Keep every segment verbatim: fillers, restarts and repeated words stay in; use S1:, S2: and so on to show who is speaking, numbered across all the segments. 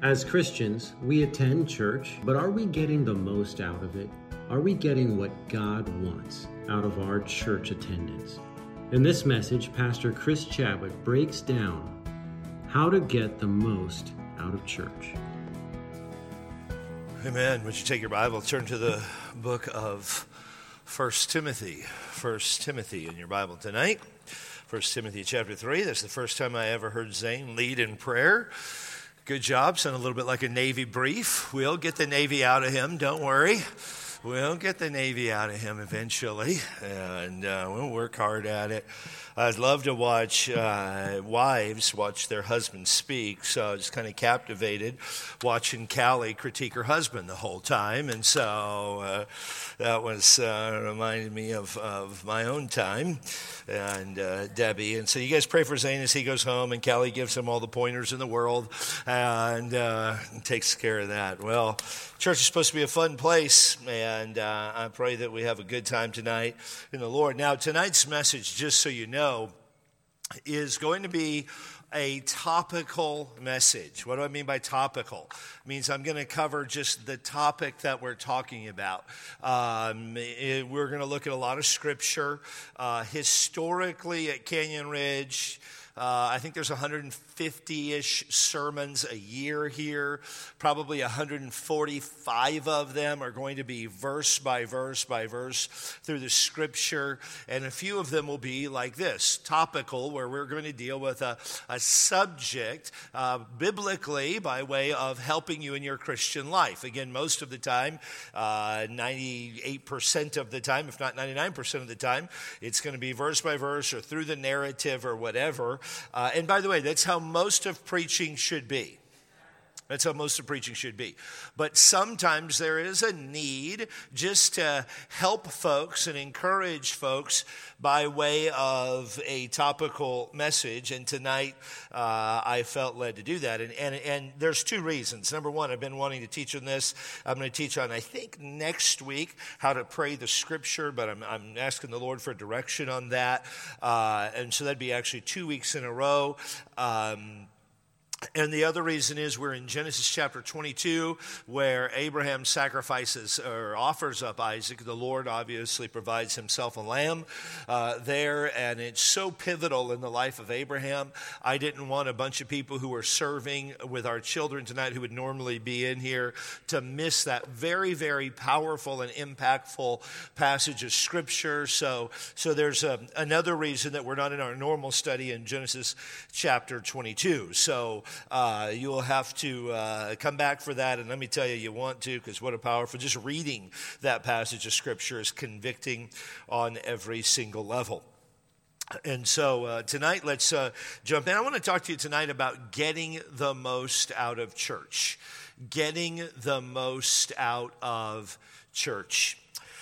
S1: As Christians, we attend church, but are we getting the most out of it? Are we getting what God wants out of our church attendance? In this message, Pastor Chris Chadwick breaks down how to get the most out of church.
S2: Amen. Would you take your Bible, turn to the book of First Timothy. First Timothy in your Bible tonight. First Timothy chapter three. That's the first time I ever heard Zane lead in prayer. Good job. Sound a little bit like a Navy brief. We'll get the Navy out of him. Don't worry. We'll get the Navy out of him eventually, and uh, we'll work hard at it. I'd love to watch uh, wives watch their husbands speak, so I was kind of captivated watching Callie critique her husband the whole time, and so uh, that was uh, reminded me of, of my own time and uh, Debbie. And so you guys pray for Zane as he goes home, and Callie gives him all the pointers in the world and uh, takes care of that. Well, church is supposed to be a fun place, and uh, I pray that we have a good time tonight in the Lord. Now, tonight's message, just so you know, is going to be a topical message. What do I mean by topical? It means I'm going to cover just the topic that we're talking about. Um, it, we're going to look at a lot of scripture. Uh, historically at Canyon Ridge, Uh, I think there's one hundred fifty-ish sermons a year here. Probably one hundred forty-five of them are going to be verse by verse by verse through the scripture. And a few of them will be like this, topical, where we're going to deal with a, a subject uh, biblically by way of helping you in your Christian life. Again, most of the time, uh, ninety-eight percent of the time, if not ninety-nine percent of the time, it's going to be verse by verse or through the narrative or whatever. Uh, and by the way, that's how most of preaching should be. That's how most of preaching should be. But sometimes there is a need just to help folks and encourage folks by way of a topical message. And tonight uh, I felt led to do that. And, and, and there's two reasons. Number one, I've been wanting to teach on this. I'm going to teach on, I think, next week how to pray the scripture. But I'm, I'm asking the Lord for direction on that. Uh, and so that'd be actually two weeks in a row. Um And the other reason is we're in Genesis chapter twenty-two, where Abraham sacrifices or offers up Isaac. The Lord obviously provides himself a lamb uh, there, and it's so pivotal in the life of Abraham. I didn't want a bunch of people who are serving with our children tonight who would normally be in here to miss that very, very powerful and impactful passage of Scripture. So, so there's a, another reason that we're not in our normal study in Genesis chapter twenty-two. So Uh, you'll have to uh, come back for that, and let me tell you, you want to, because what a powerful, just reading that passage of Scripture is convicting on every single level. And so uh, tonight, let's uh, jump in. I want to talk to you tonight about getting the most out of church. Getting the most out of church.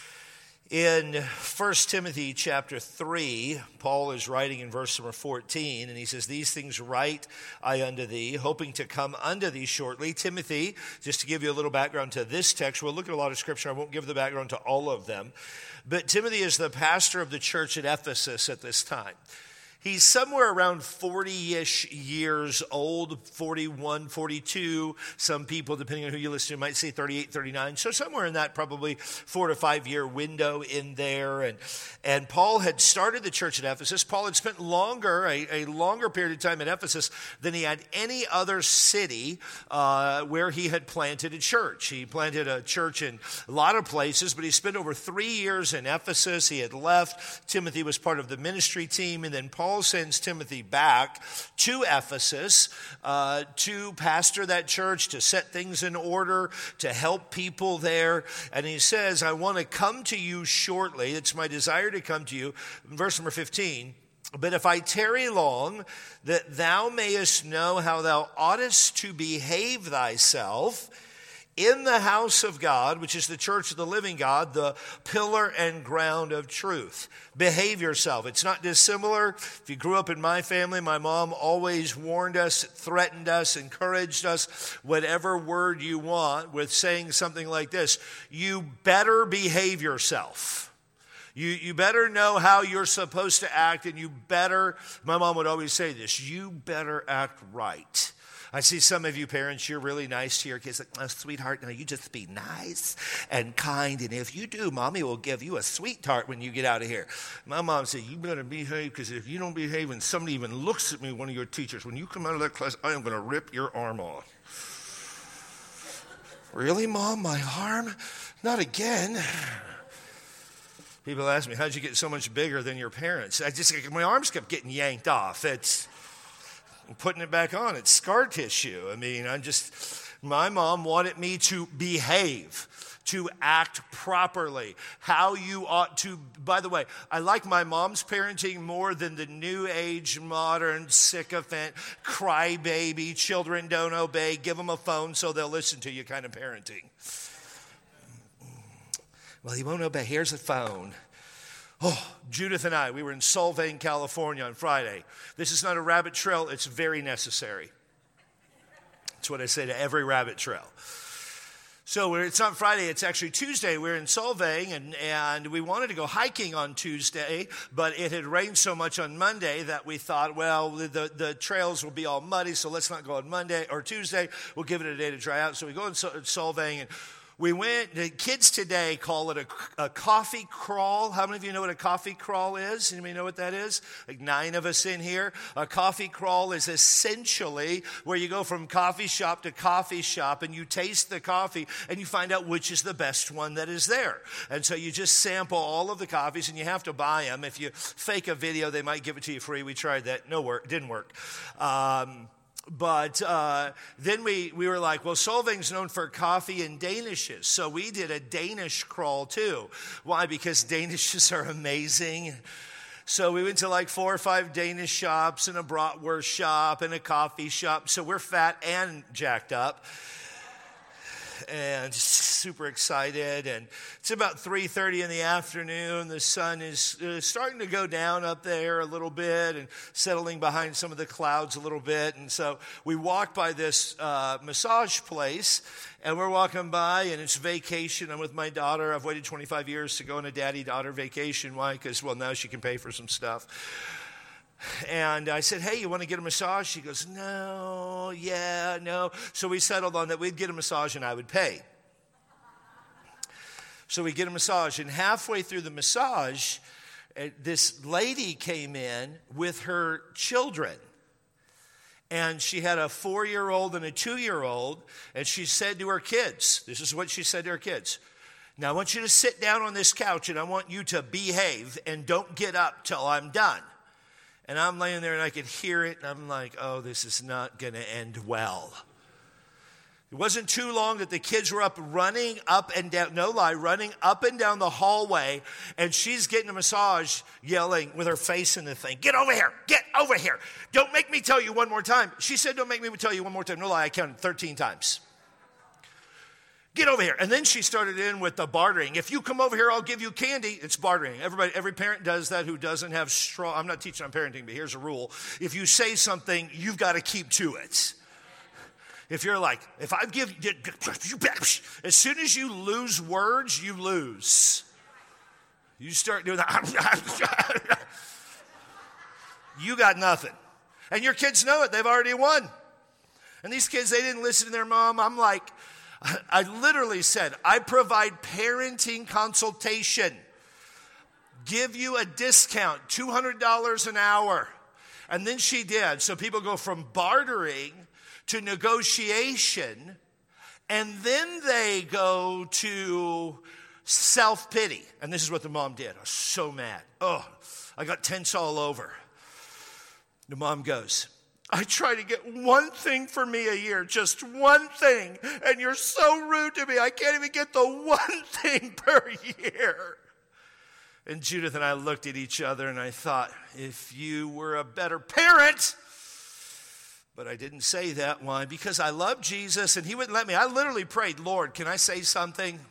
S2: In First Timothy chapter three, Paul is writing in verse number fourteen, and he says, "These things write I unto thee, hoping to come unto thee shortly." Timothy, just to give you a little background to this text, we'll look at a lot of scripture. I won't give the background to all of them. But Timothy is the pastor of the church at Ephesus at this time. He's somewhere around forty-ish years old, forty-one, forty-two. Some people, depending on who you listen to, might say thirty-eight, thirty-nine. So somewhere in that probably four to five year window in there. And, and Paul had started the church at Ephesus. Paul had spent longer, a, a longer period of time at Ephesus than he had any other city uh, where he had planted a church. He planted a church in a lot of places, but he spent over three years in Ephesus. He had left. Timothy was part of the ministry team, and then Paul Paul sends Timothy back to Ephesus uh, to pastor that church, to set things in order, to help people there. And he says, I want to come to you shortly. It's my desire to come to you. Verse number fifteen. But if I tarry long, that thou mayest know how thou oughtest to behave thyself in the house of God, which is the church of the living God, the pillar and ground of truth. Behave yourself. It's not dissimilar. If you grew up in my family, my mom always warned us, threatened us, encouraged us, whatever word you want, with saying something like this: you better behave yourself. You, you better know how you're supposed to act, and you better, my mom would always say this, you better act right. I see some of you parents, you're really nice to your kids. Like, oh, sweetheart, no, you just be nice and kind. And if you do, Mommy will give you a sweet tart when you get out of here. My mom said, you better behave, because if you don't behave and somebody even looks at me, one of your teachers, when you come out of that class, I am going to rip your arm off. Really, Mom, my arm? Not again. People ask me, how'd you get so much bigger than your parents? I just, my arms kept getting yanked off. It's putting it back on. It's scar tissue. I mean, I just, my mom wanted me to behave, to act properly, how you ought to. By the way, I like my mom's parenting more than the new age, modern, sycophant, crybaby, children don't obey, give them a phone so they'll listen to you kind of parenting. Well, he won't obey. Here's a phone. Oh, Judith and I, we were in Solvang, California on Friday. This is not a rabbit trail. It's very necessary. That's what I say to every rabbit trail. So it's not Friday, it's actually Tuesday. We're in Solvang, and, and we wanted to go hiking on Tuesday, but it had rained so much on Monday that we thought, well, the, the trails will be all muddy, so let's not go on Monday or Tuesday. We'll give it a day to dry out. So we go in Solvang, and we went, the kids today call it a, a coffee crawl. How many of you know what a coffee crawl is? Anybody know what that is? Like nine of us in here. A coffee crawl is essentially where you go from coffee shop to coffee shop and you taste the coffee and you find out which is the best one that is there. And so you just sample all of the coffees and you have to buy them. If you fake a video, they might give it to you free. We tried that. No work. Didn't work. Um... But uh, then we, we were like, well, Solvang's known for coffee and Danishes. So we did a Danish crawl too. Why? Because Danishes are amazing. So we went to like four or five Danish shops and a bratwurst shop and a coffee shop. So we're fat and jacked up. And super excited, and it's about three thirty in the afternoon. The sun is uh, starting to go down up there a little bit and settling behind some of the clouds a little bit. And so we walked by this uh, massage place, and we're walking by, and it's vacation. I'm with my daughter. I've waited twenty-five years to go on a daddy-daughter vacation. Why? Because, well, now she can pay for some stuff. And I said, hey, you want to get a massage? She goes, no, yeah, no. So we settled on that we'd get a massage and I would pay. So we get a massage, and halfway through the massage, this lady came in with her children. And she had a four-year-old and a two-year-old, and she said to her kids, this is what she said to her kids, now I want you to sit down on this couch and I want you to behave and don't get up till I'm done. And I'm laying there and I could hear it, and I'm like, oh, this is not going to end well. It wasn't too long that the kids were up running up and down, no lie, running up and down the hallway, and she's getting a massage, yelling with her face in the thing, get over here, get over here. Don't make me tell you one more time. She said, don't make me tell you one more time. No lie, I counted thirteen times. Get over here. And then she started in with the bartering. If you come over here, I'll give you candy. It's bartering. Everybody, every parent does that who doesn't have straw. I'm not teaching on parenting, but here's a rule. If you say something, you've got to keep to it. If you're like, if I give you, as soon as you lose words, you lose. You start doing that. You got nothing. And your kids know it. They've already won. And these kids, they didn't listen to their mom. I'm like, I literally said, I provide parenting consultation. Give you a discount, two hundred dollars an hour. And then she did. So people go from bartering to negotiation, and then they go to self-pity. And this is what the mom did. I was so mad. Oh, I got tense all over. The mom goes, I try to get one thing for me a year, just one thing, and you're so rude to me, I can't even get the one thing per year. And Judith and I looked at each other, and I thought, if you were a better parent. But I didn't say that. Why? Because I love Jesus, and he wouldn't let me. I literally prayed, Lord, can I say something?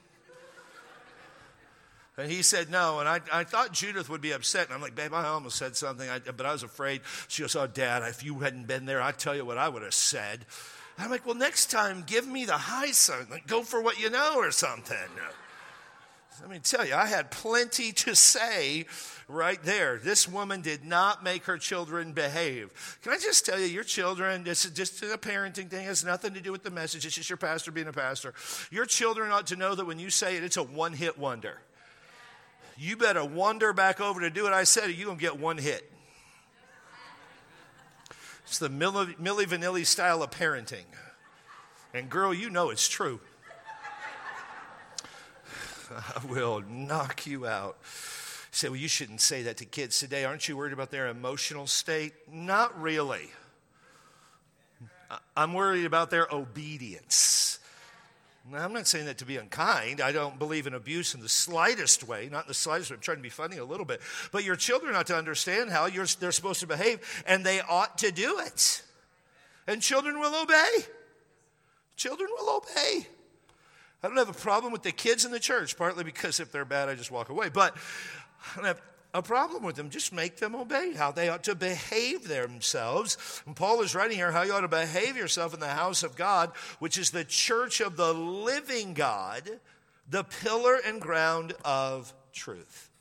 S2: And he said no, and I, I thought Judith would be upset. And I'm like, babe, I almost said something, I, but I was afraid. She goes, oh, Dad, if you hadn't been there, I'd tell you what I would have said. And I'm like, well, next time, give me the high sign. Like, go for what you know or something. Let me tell you, I had plenty to say right there. This woman did not make her children behave. Can I just tell you, your children, this is just a parenting thing. It has nothing to do with the message. It's just your pastor being a pastor. Your children ought to know that when you say it, it's a one-hit wonder. You better wander back over to do what I said, or you're going to get one hit. It's the Milli, Milli Vanilli style of parenting. And girl, you know it's true. I will knock you out. You say, well, you shouldn't say that to kids today. Aren't you worried about their emotional state? Not really. I'm worried about their obedience. Now, I'm not saying that to be unkind. I don't believe in abuse in the slightest way. Not in the slightest way. I'm trying to be funny a little bit. But your children ought to understand how you're, they're supposed to behave, and they ought to do it. And children will obey. Children will obey. I don't have a problem with the kids in the church, partly because if they're bad, I just walk away. But I don't have a problem with them. Just make them obey how they ought to behave themselves. And Paul is writing here how you ought to behave yourself in the house of God, which is the church of the living God, the pillar and ground of truth.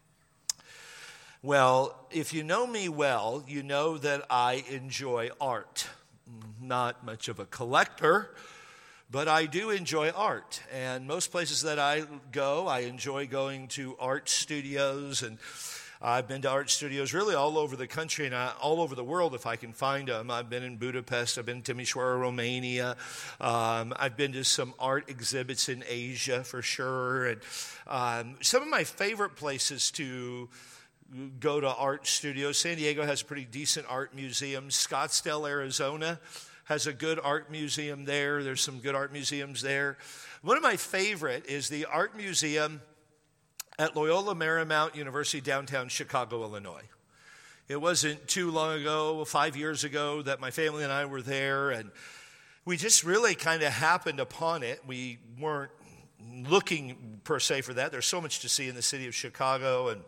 S2: Well, if you know me well, you know that I enjoy art. Not much of a collector, but I do enjoy art, and most places that I go, I enjoy going to art studios, and I've been to art studios really all over the country and all over the world if I can find them. I've been in Budapest, I've been to Timișoara, Romania. Um, I've been to some art exhibits in Asia for sure, and um, some of my favorite places to go to art studios. San Diego has a pretty decent art museum. Scottsdale, Arizona has a good art museum there. There's some good art museums there. One of my favorite is the art museum at Loyola Marymount University, downtown Chicago, Illinois. It wasn't too long ago, five years ago, that my family and I were there, and we just really kind of happened upon it. We weren't looking per se for that. There's so much to see in the city of Chicago and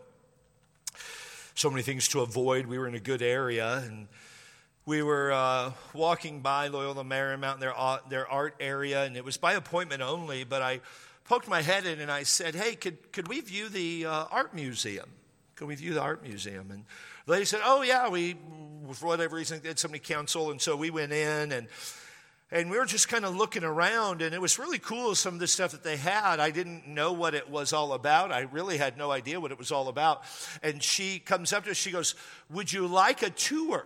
S2: so many things to avoid. We were in a good area, and we were uh, walking by Loyola Marymount, their, their art area, and it was by appointment only, but I poked my head in and I said, hey, could, could we view the uh, art museum? Could we view the art museum? And the lady said, oh, yeah, we, for whatever reason, did somebody counsel, and so we went in, and and we were just kind of looking around, and it was really cool, some of the stuff that they had. I didn't know what it was all about. I really had no idea what it was all about. And she comes up to us, she goes, would you like a tour?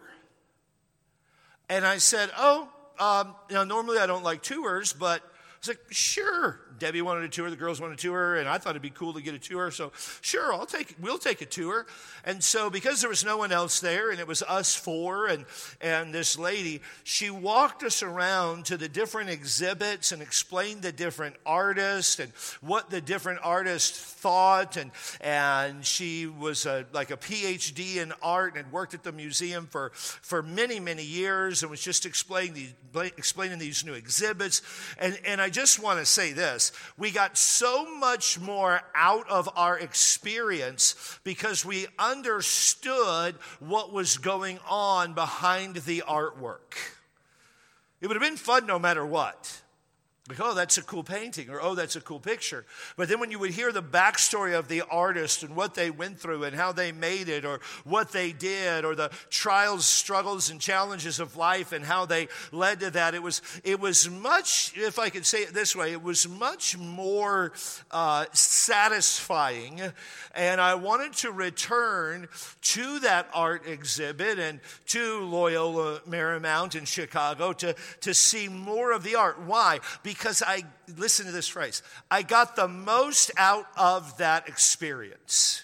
S2: And I said, oh, um, you know, normally I don't like tours, but I was like, sure. Debbie wanted a tour, the girls wanted a tour, and I thought it'd be cool to get a tour. So sure, I'll take, we'll take a tour. And so because there was no one else there, and it was us four and, and this lady, she walked us around to the different exhibits and explained the different artists and what the different artists thought. And, and she was a, like a P H D in art and had worked at the museum for, for many, many years and was just explaining these, explaining these new exhibits. And, and I just want to say this. We got so much more out of our experience because we understood what was going on behind the artwork. It would have been fun no matter what. Like, oh, that's a cool painting, or oh, that's a cool picture. But then when you would hear the backstory of the artist and what they went through and how they made it, or what they did, or the trials, struggles, and challenges of life and how they led to that, it was it was much, if I could say it this way, it was much more uh, satisfying. And I wanted to return to that art exhibit and to Loyola Marymount in Chicago to, to see more of the art. Why? Because Because I, listen to this phrase, I got the most out of that experience.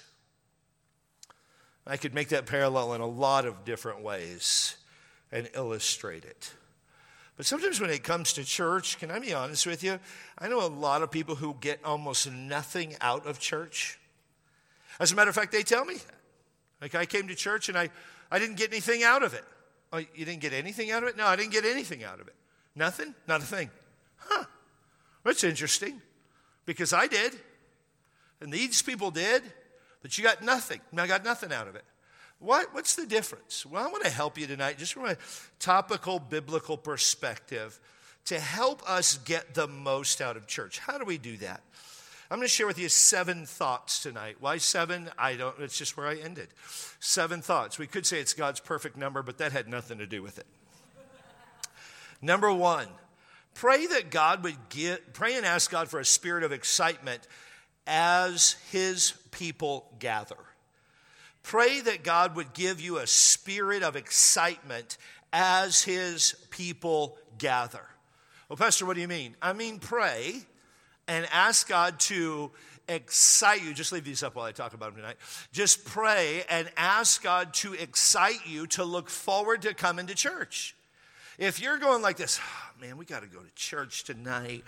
S2: I could make that parallel in a lot of different ways and illustrate it. But sometimes when it comes to church, can I be honest with you? I know a lot of people who get almost nothing out of church. As a matter of fact, they tell me. Like, I came to church and I, I didn't get anything out of it. Oh, you didn't get anything out of it? No, I didn't get anything out of it. Nothing? Not a thing. Huh, that's interesting, because I did, and these people did, but you got nothing. I got nothing out of it. What, what's the difference? Well, I want to help you tonight, just from a topical biblical perspective, to help us get the most out of church. How do we do that? I'm going to share with you seven thoughts tonight. Why seven? I don't, it's just where I ended. Seven thoughts. We could say it's God's perfect number, but that had nothing to do with it. Number one, pray that God would get, pray and ask God for a spirit of excitement as his people gather. Pray that God would give you a spirit of excitement as his people gather. Well, Pastor, what do you mean? I mean, pray and ask God to excite you. Just leave these up while I talk about them tonight. Just pray and ask God to excite you to look forward to coming to church. If you're going like this, oh, man, we got to go to church tonight.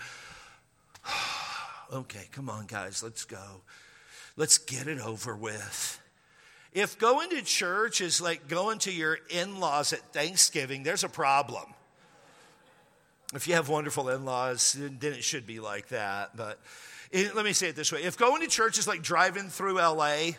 S2: Okay, come on, guys, let's go. Let's get it over with. If going to church is like going to your in-laws at Thanksgiving, there's a problem. If you have wonderful in-laws, then it should be like that. But it, let me say it this way. If going to church is like driving through L A,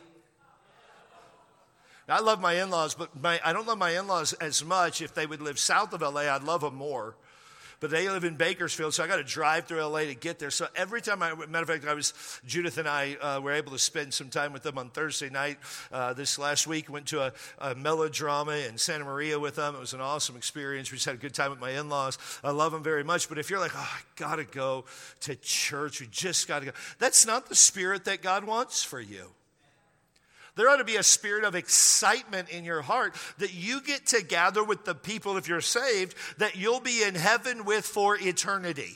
S2: I love my in-laws, but my, I don't love my in-laws as much. If they would live south of L A, I'd love them more. But they live in Bakersfield, so I got to drive through L A to get there. So every time I, matter of fact, I was, Judith and I uh, were able to spend some time with them on Thursday night uh, this last week. Went to a, a melodrama in Santa Maria with them. It was an awesome experience. We just had a good time with my in-laws. I love them very much. But if you're like, oh, I got to go to church, we just got to go. That's not the spirit that God wants for you. There ought to be a spirit of excitement in your heart that you get to gather with the people, if you're saved, that you'll be in heaven with for eternity.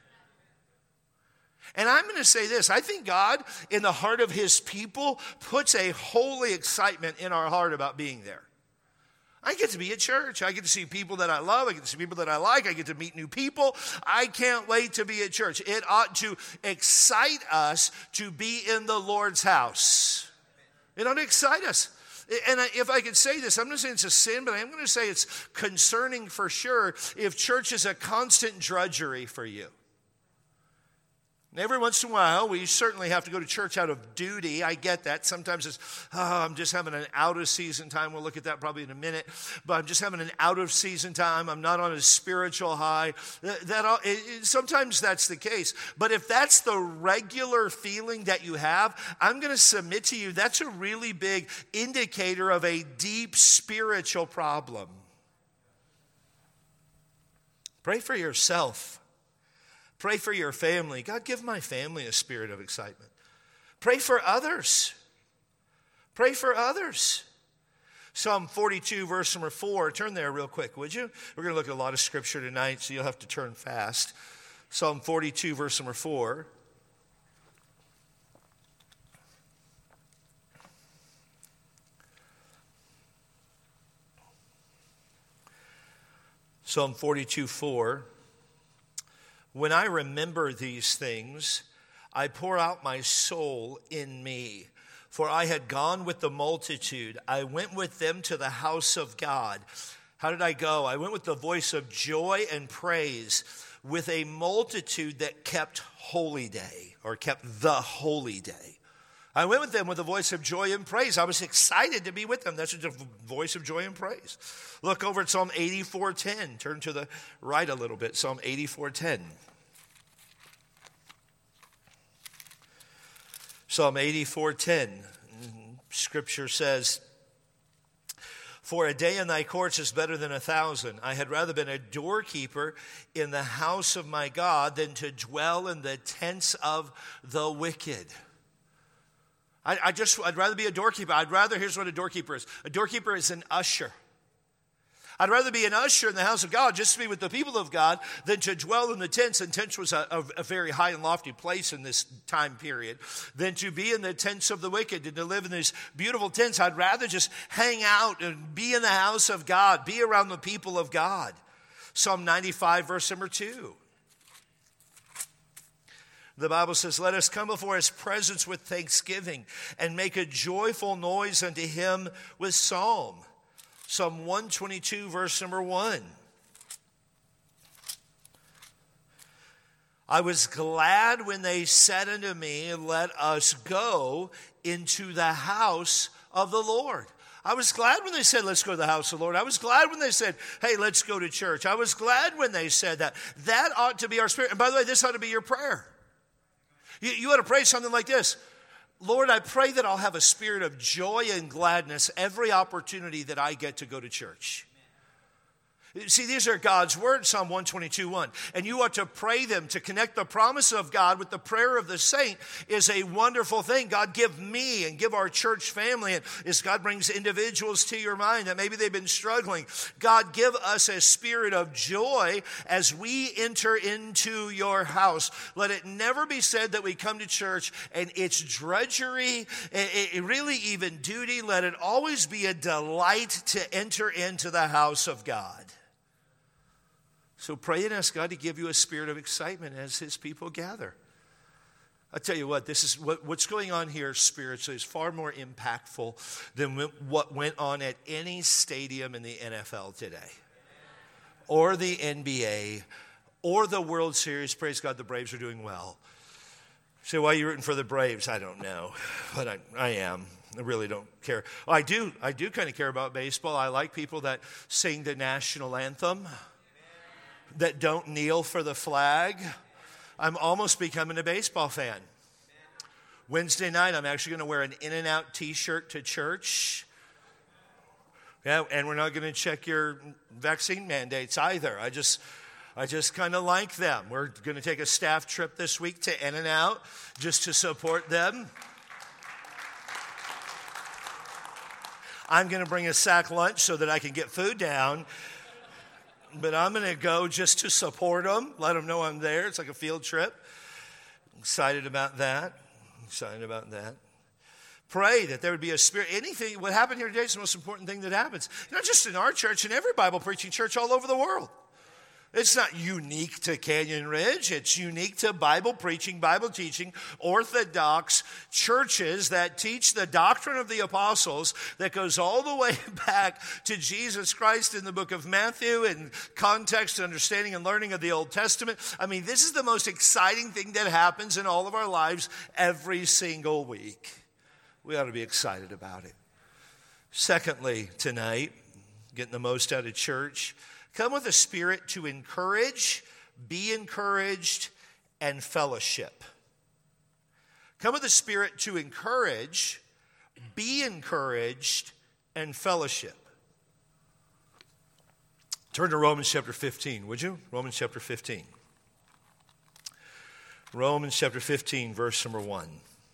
S2: And I'm going to say this. I think God, in the heart of his people, puts a holy excitement in our heart about being there. I get to be at church. I get to see people that I love. I get to see people that I like. I get to meet new people. I can't wait to be at church. It ought to excite us to be in the Lord's house. It ought to excite us. And if I could say this, I'm not saying it's a sin, but I'm going to say it's concerning for sure if church is a constant drudgery for you. And every once in a while, we certainly have to go to church out of duty. I get that. Sometimes it's, oh, I'm just having an out-of-season time. We'll look at that probably in a minute. But I'm just having an out-of-season time. I'm not on a spiritual high. That, that it, it, sometimes that's the case. But if that's the regular feeling that you have, I'm going to submit to you, that's a really big indicator of a deep spiritual problem. Pray for yourself. Pray for your family. God, give my family a spirit of excitement. Pray for others. Pray for others. Psalm forty-two, verse number four. Turn there real quick, would you? We're going to look at a lot of scripture tonight, so you'll have to turn fast. Psalm forty-two, verse number four. Psalm forty-two, four. When I remember these things, I pour out my soul in me. For I had gone with the multitude. I went with them to the house of God. How did I go? I went with the voice of joy and praise, with a multitude that kept holy day, or kept the holy day. I went with them with a voice of joy and praise. I was excited to be with them. That's a voice of joy and praise. Look over at Psalm eighty-four ten. Turn to the right a little bit. Psalm eighty-four ten. Psalm eighty-four ten. Scripture says, for a day in thy courts is better than a thousand. I had rather been a doorkeeper in the house of my God than to dwell in the tents of the wicked. I, I just, I'd rather be a doorkeeper. I'd rather, here's what a doorkeeper is. A doorkeeper is an usher. I'd rather be an usher in the house of God, just to be with the people of God, than to dwell in the tents. And tents was a, a, a very high and lofty place in this time period. Than to be in the tents of the wicked, and to live in these beautiful tents. I'd rather just hang out and be in the house of God, be around the people of God. Psalm ninety-five, verse number two. The Bible says, let us come before his presence with thanksgiving and make a joyful noise unto him with psalm. Psalm one twenty-two, verse number one. I was glad when they said unto me, let us go into the house of the Lord. I was glad when they said, let's go to the house of the Lord. I was glad when they said, hey, let's go to church. I was glad when they said that. That ought to be our spirit. And by the way, this ought to be your prayer. You, you ought to pray something like this. Lord, I pray that I'll have a spirit of joy and gladness every opportunity that I get to go to church. See, these are God's words, Psalm one twenty-two, one. And you ought to pray them. To connect the promise of God with the prayer of the saint is a wonderful thing. God, give me and give our church family. And as God brings individuals to your mind that maybe they've been struggling, God, give us a spirit of joy as we enter into your house. Let it never be said that we come to church and it's drudgery, it really even duty. Let it always be a delight to enter into the house of God. So pray and ask God to give you a spirit of excitement as his people gather. I'll tell you what, this is what, what's going on here spiritually is far more impactful than what went on at any stadium in the N F L today. Or the N B A, or the World Series. Praise God, the Braves are doing well. Say, why are you rooting for the Braves? I don't know, but I, I am. I really don't care. I do, I do kind of care about baseball. I like people that sing the national anthem, that don't kneel for the flag. I'm almost becoming a baseball fan. Wednesday night, I'm actually going to wear an In-N-Out t-shirt to church. Yeah, and we're not going to check your vaccine mandates either. I just, I just kind of like them. We're going to take a staff trip this week to In-N-Out just to support them. I'm going to bring a sack lunch so that I can get food down. But I'm going to go just to support them, let them know I'm there. It's like a field trip. I'm excited about that. I'm excited about that. Pray that there would be a spirit. Anything, what happened here today is the most important thing that happens. Not just in our church, in every Bible preaching church all over the world. It's not unique to Canyon Ridge. It's unique to Bible preaching, Bible teaching, Orthodox churches that teach the doctrine of the apostles that goes all the way back to Jesus Christ in the book of Matthew and context, understanding, and learning of the Old Testament. I mean, this is the most exciting thing that happens in all of our lives every single week. We ought to be excited about it. Secondly, tonight, getting the most out of church, come with a spirit to encourage, be encouraged, and fellowship. Come with a spirit to encourage, be encouraged, and fellowship. Turn to Romans chapter fifteen, would you? Romans chapter fifteen. Romans chapter fifteen, verse number one.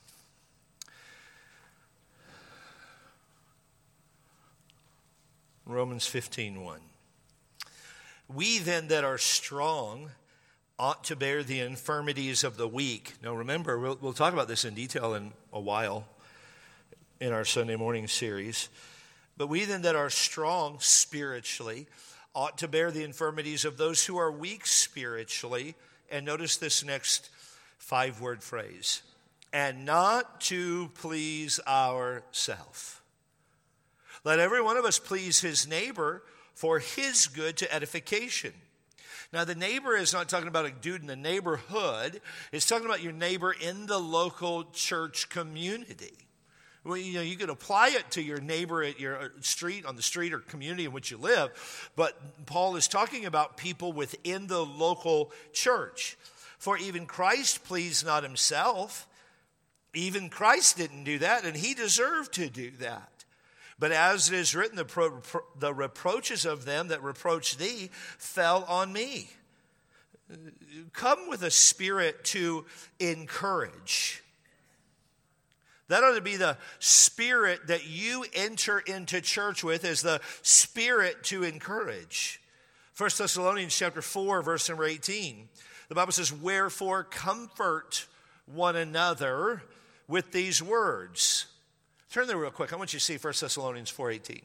S2: Romans fifteen, one. We then that are strong ought to bear the infirmities of the weak. Now remember, we'll, we'll talk about this in detail in a while in our Sunday morning series. But we then that are strong spiritually ought to bear the infirmities of those who are weak spiritually. And notice this next five-word phrase. And not to please ourselves. Let every one of us please his neighbor for his good to edification. Now, the neighbor is not talking about a dude in the neighborhood. It's talking about your neighbor in the local church community. Well, you know, you can apply it to your neighbor at your street, on the street or community in which you live. But Paul is talking about people within the local church. For even Christ pleased not himself. Even Christ didn't do that, and he deserved to do that. But as it is written, the, pro, pro, the reproaches of them that reproach thee fell on me. Come with a spirit to encourage. That ought to be the spirit that you enter into church with, is the spirit to encourage. First Thessalonians chapter four, verse number eighteen. The Bible says, wherefore comfort one another with these words. Turn there real quick. I want you to see First Thessalonians four eighteen.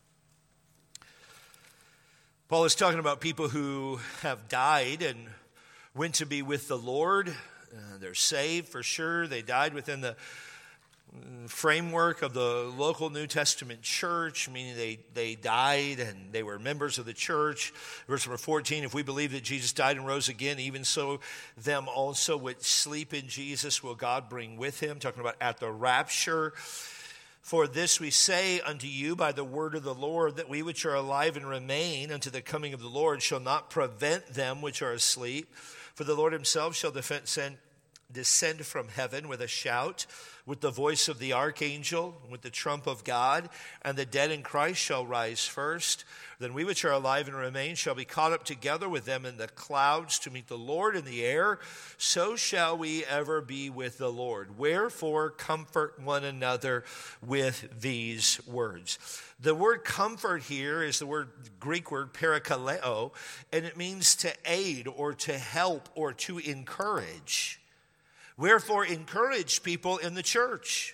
S2: Paul is talking about people who have died and went to be with the Lord. Uh, they're saved for sure. They died within the framework of the local New Testament church, meaning they, they died and they were members of the church. Verse number fourteen, if we believe that Jesus died and rose again, even so them also which sleep in Jesus will God bring with him. Talking about at the rapture. For this we say unto you by the word of the Lord, that we which are alive and remain unto the coming of the Lord shall not prevent them which are asleep. For the Lord himself shall defend, send, descend from heaven with a shout, with the voice of the archangel, with the trump of God, and the dead in Christ shall rise first. Then we which are alive and remain shall be caught up together with them in the clouds to meet the Lord in the air. So shall we ever be with the Lord. Wherefore comfort one another with these words. The word comfort here is the word Greek word parakaleo, and it means to aid or to help or to encourage. Wherefore, encourage people in the church.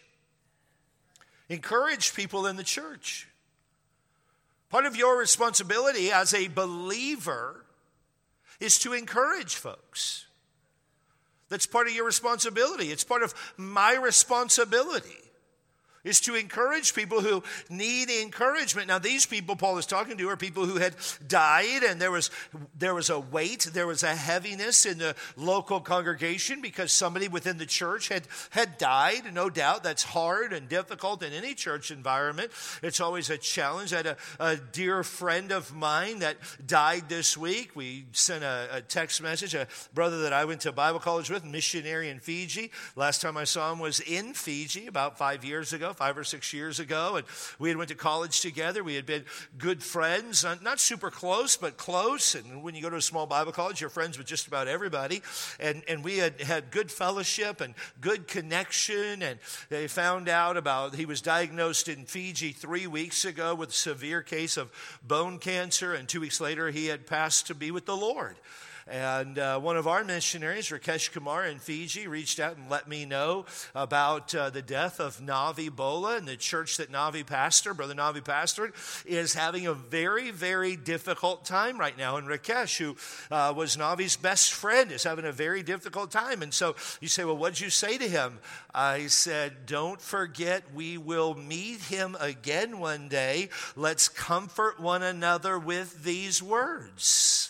S2: Encourage people in the church. Part of your responsibility as a believer is to encourage folks. That's part of your responsibility. It's part of my responsibility, is to encourage people who need encouragement. Now, these people Paul is talking to are people who had died, and there was there was a weight, there was a heaviness in the local congregation because somebody within the church had, had died. No doubt that's hard and difficult in any church environment. It's always a challenge. I had a, a dear friend of mine that died this week. We sent a, a text message, a brother that I went to Bible college with, missionary in Fiji. Last time I saw him was in Fiji about five years ago. Five or six years ago, and we had went to college together. We had been good friends, not super close, but close. And when you go to a small Bible college, you're friends with just about everybody. And and we had had good fellowship and good connection. And they found out about he was diagnosed in Fiji three weeks ago with a severe case of bone cancer, and two weeks later he had passed to be with the Lord. And uh, one of our missionaries, Rakesh Kumar in Fiji, reached out and let me know about uh, the death of Navi Bola, and the church that Navi pastored, Brother Navi pastored, is having a very, very difficult time right now. And Rakesh, who uh, was Navi's best friend, is having a very difficult time. And so you say, well, what'd you say to him? I said, don't forget, we will meet him again one day. Let's comfort one another with these words.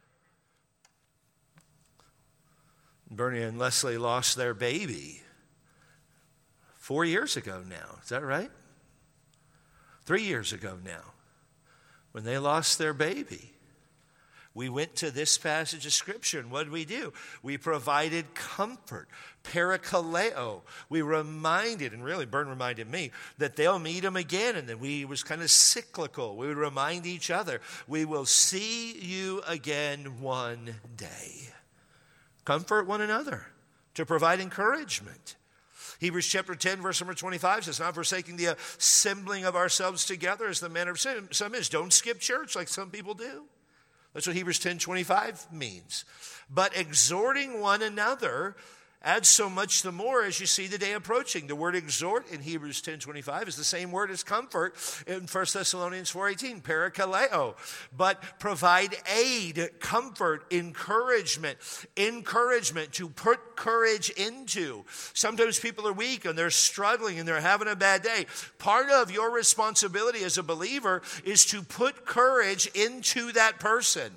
S2: Bernie and Leslie lost their baby four years ago now. Is that right? Three years ago now, when they lost their baby. We went to this passage of Scripture, and what did we do? We provided comfort, parakaleo. We reminded, and really Bern reminded me, that they'll meet him again, and then we it was kind of cyclical. We would remind each other, we will see you again one day. Comfort one another, to provide encouragement. Hebrews chapter ten, verse number twenty-five says, not forsaking the assembling of ourselves together as the manner of some is. Don't skip church like some people do. That's what Hebrews ten twenty-five means. But exhorting one another adds so much the more as you see the day approaching. The word exhort in Hebrews ten twenty-five is the same word as comfort in First Thessalonians four eighteen, parakaleo. But provide aid, comfort, encouragement, encouragement to put courage into. Sometimes people are weak and they're struggling and they're having a bad day. Part of your responsibility as a believer is to put courage into that person.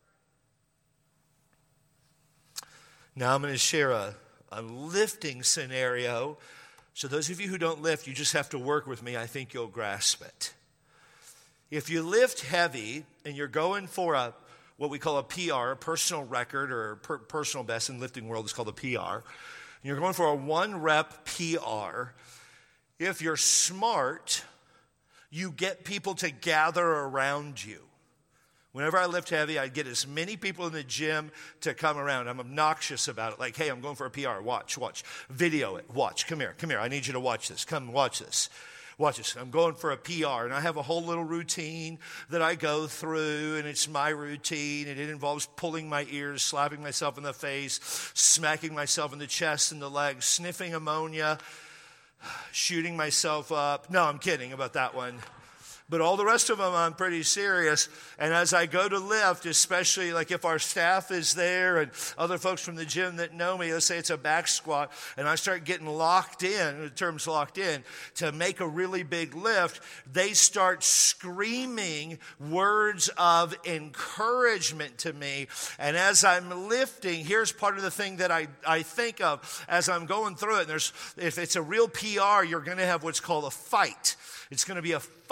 S2: Now I'm going to share a A lifting scenario. So those of you who don't lift, you just have to work with me. I think you'll grasp it. If you lift heavy and you're going for a what we call a P R, a personal record, or per, personal best in lifting world is called a P R. And you're going for a one rep P R. If you're smart, you get people to gather around you. Whenever I lift heavy, I get as many people in the gym to come around. I'm obnoxious about it. Like, hey, I'm going for a P R. Watch, watch. Video it. Watch. Come here. Come here. I need you to watch this. Come watch this. Watch this. I'm going for a P R, and I have a whole little routine that I go through, and it's my routine, and it involves pulling my ears, slapping myself in the face, smacking myself in the chest and the legs, sniffing ammonia, shooting myself up. No, I'm kidding about that one. But all the rest of them, I'm pretty serious. And as I go to lift, especially like if our staff is there and other folks from the gym that know me, let's say it's a back squat, and I start getting locked in, the term's locked in, to make a really big lift, they start screaming words of encouragement to me. And as I'm lifting, here's part of the thing that I, I think of as I'm going through it. And there's, if it's a real P R, you're going to have what's called a fight. It's going to be a fight at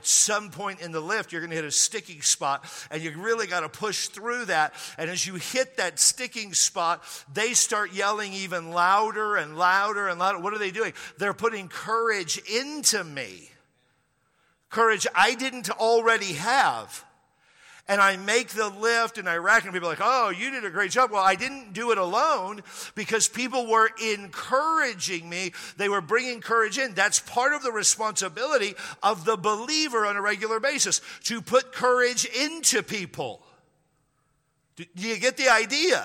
S2: some point in the lift, you're going to hit a sticking spot, and you really got to push through that. And as you hit that sticking spot, they start yelling even louder and louder and louder. What are they doing? They're putting courage into me. Courage I didn't already have. And I make the lift, and I rack, and people are like, oh, you did a great job. Well, I didn't do it alone because people were encouraging me. They were bringing courage in. That's part of the responsibility of the believer on a regular basis, to put courage into people. Do you get the idea?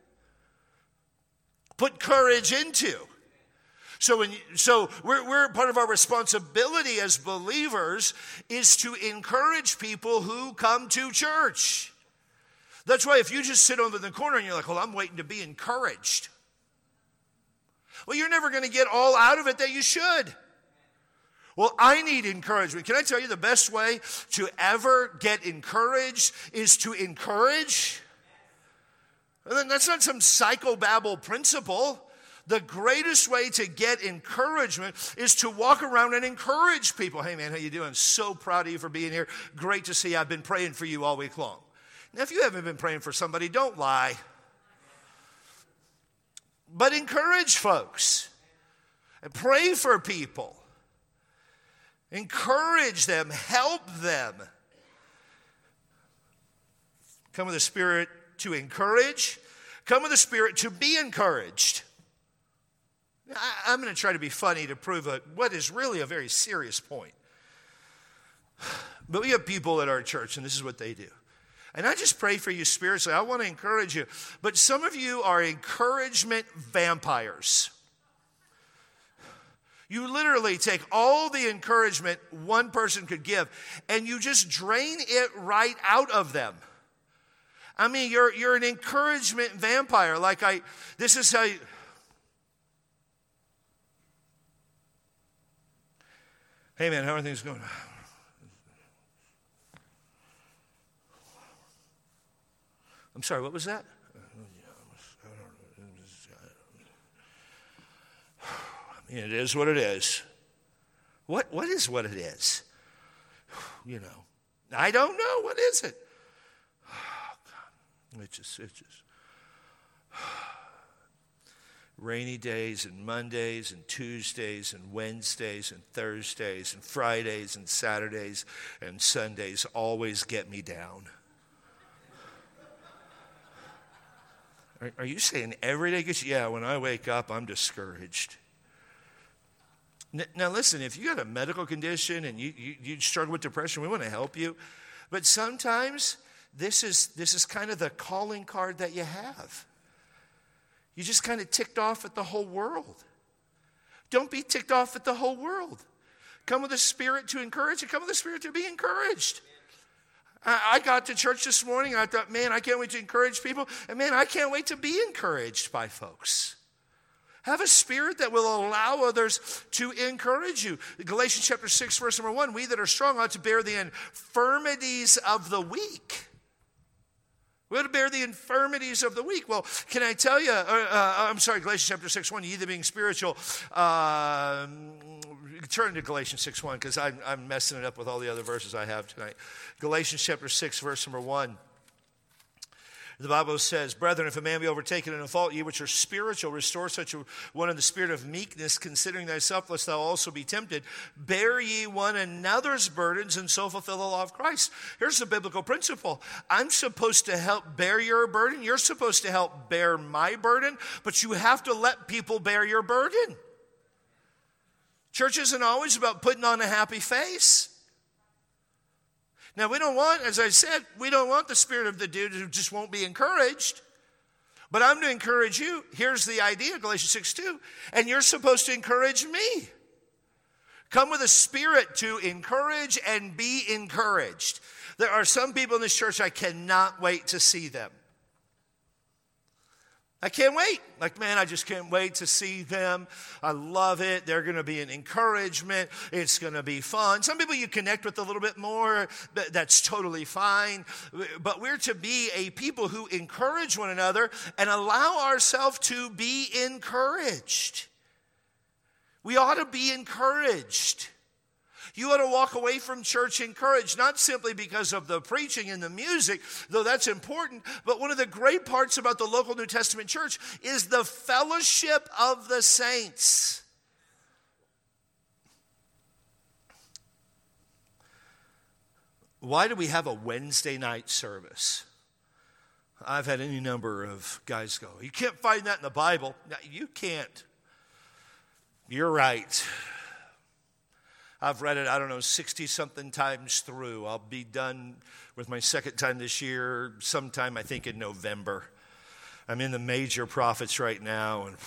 S2: Put courage into. So, when, so we're, we're part of our responsibility as believers is to encourage people who come to church. That's why if you just sit over in the corner and you're like, well, I'm waiting to be encouraged. Well, you're never going to get all out of it that you should. Well, I need encouragement. Can I tell you the best way to ever get encouraged is to encourage? And that's not some psychobabble principle. The greatest way to get encouragement is to walk around and encourage people. Hey, man, how you doing? So proud of you for being here. Great to see you. I've been praying for you all week long. Now, if you haven't been praying for somebody, don't lie. But encourage folks. And pray for people. Encourage them. Help them. Come with a spirit to encourage. Come with a spirit to be encouraged. I'm going to try to be funny to prove a, what is really a very serious point. But we have people at our church, and this is what they do. And I just pray for you spiritually. I want to encourage you. But some of you are encouragement vampires. You literally take all the encouragement one person could give, and you just drain it right out of them. I mean, you're, you're an encouragement vampire. Like I, this is how you... Hey, man, how are things going? I'm sorry, what was that? I mean, it is what it is. What, what is what it is? You know, I don't know. What is it? Oh, God. It just, it just... Rainy days and Mondays and Tuesdays and Wednesdays and Thursdays and Fridays and Saturdays and Sundays always get me down. Are, are you saying every day gets you? Yeah, when I wake up, I'm discouraged. N- now listen, if you got a medical condition and you, you, you struggle with depression, we want to help you. But sometimes this is this is kind of the calling card that you have. You just kind of ticked off at the whole world. Don't be ticked off at the whole world. Come with a spirit to encourage and come with a spirit to be encouraged. I, I got to church this morning and I thought, man, I can't wait to encourage people. And man, I can't wait to be encouraged by folks. Have a spirit that will allow others to encourage you. Galatians chapter six, verse number one, we that are strong ought to bear the infirmities of the weak. We ought to bear the infirmities of the weak. Well, can I tell you, uh, uh, I'm sorry, Galatians chapter six, one, ye that being spiritual, uh, turn to Galatians six, one, because I'm, I'm messing it up with all the other verses I have tonight. Galatians chapter six, verse number one. The Bible says, brethren, if a man be overtaken in a fault, ye which are spiritual, restore such a one in the spirit of meekness, considering thyself, lest thou also be tempted. Bear ye one another's burdens, and so fulfill the law of Christ. Here's the biblical principle. I'm supposed to help bear your burden. You're supposed to help bear my burden, but you have to let people bear your burden. Church isn't always about putting on a happy face. Now, we don't want, as I said, we don't want the spirit of the dude who just won't be encouraged. But I'm to encourage you. Here's the idea, Galatians six two. And you're supposed to encourage me. Come with a spirit to encourage and be encouraged. There are some people in this church, I cannot wait to see them. I can't wait. Like, man, I just can't wait to see them. I love it. They're going to be an encouragement. It's going to be fun. Some people you connect with a little bit more. That's totally fine. But we're to be a people who encourage one another and allow ourselves to be encouraged. We ought to be encouraged. You ought to walk away from church encouraged, not simply because of the preaching and the music, though that's important, but one of the great parts about the local New Testament church is the fellowship of the saints. Why do we have a Wednesday night service? I've had any number of guys go, you can't find that in the Bible. No, you can't. You're right. I've read it, I don't know, sixty-something times through. I'll be done with my second time this year, sometime I think in November. I'm in the major prophets right now, and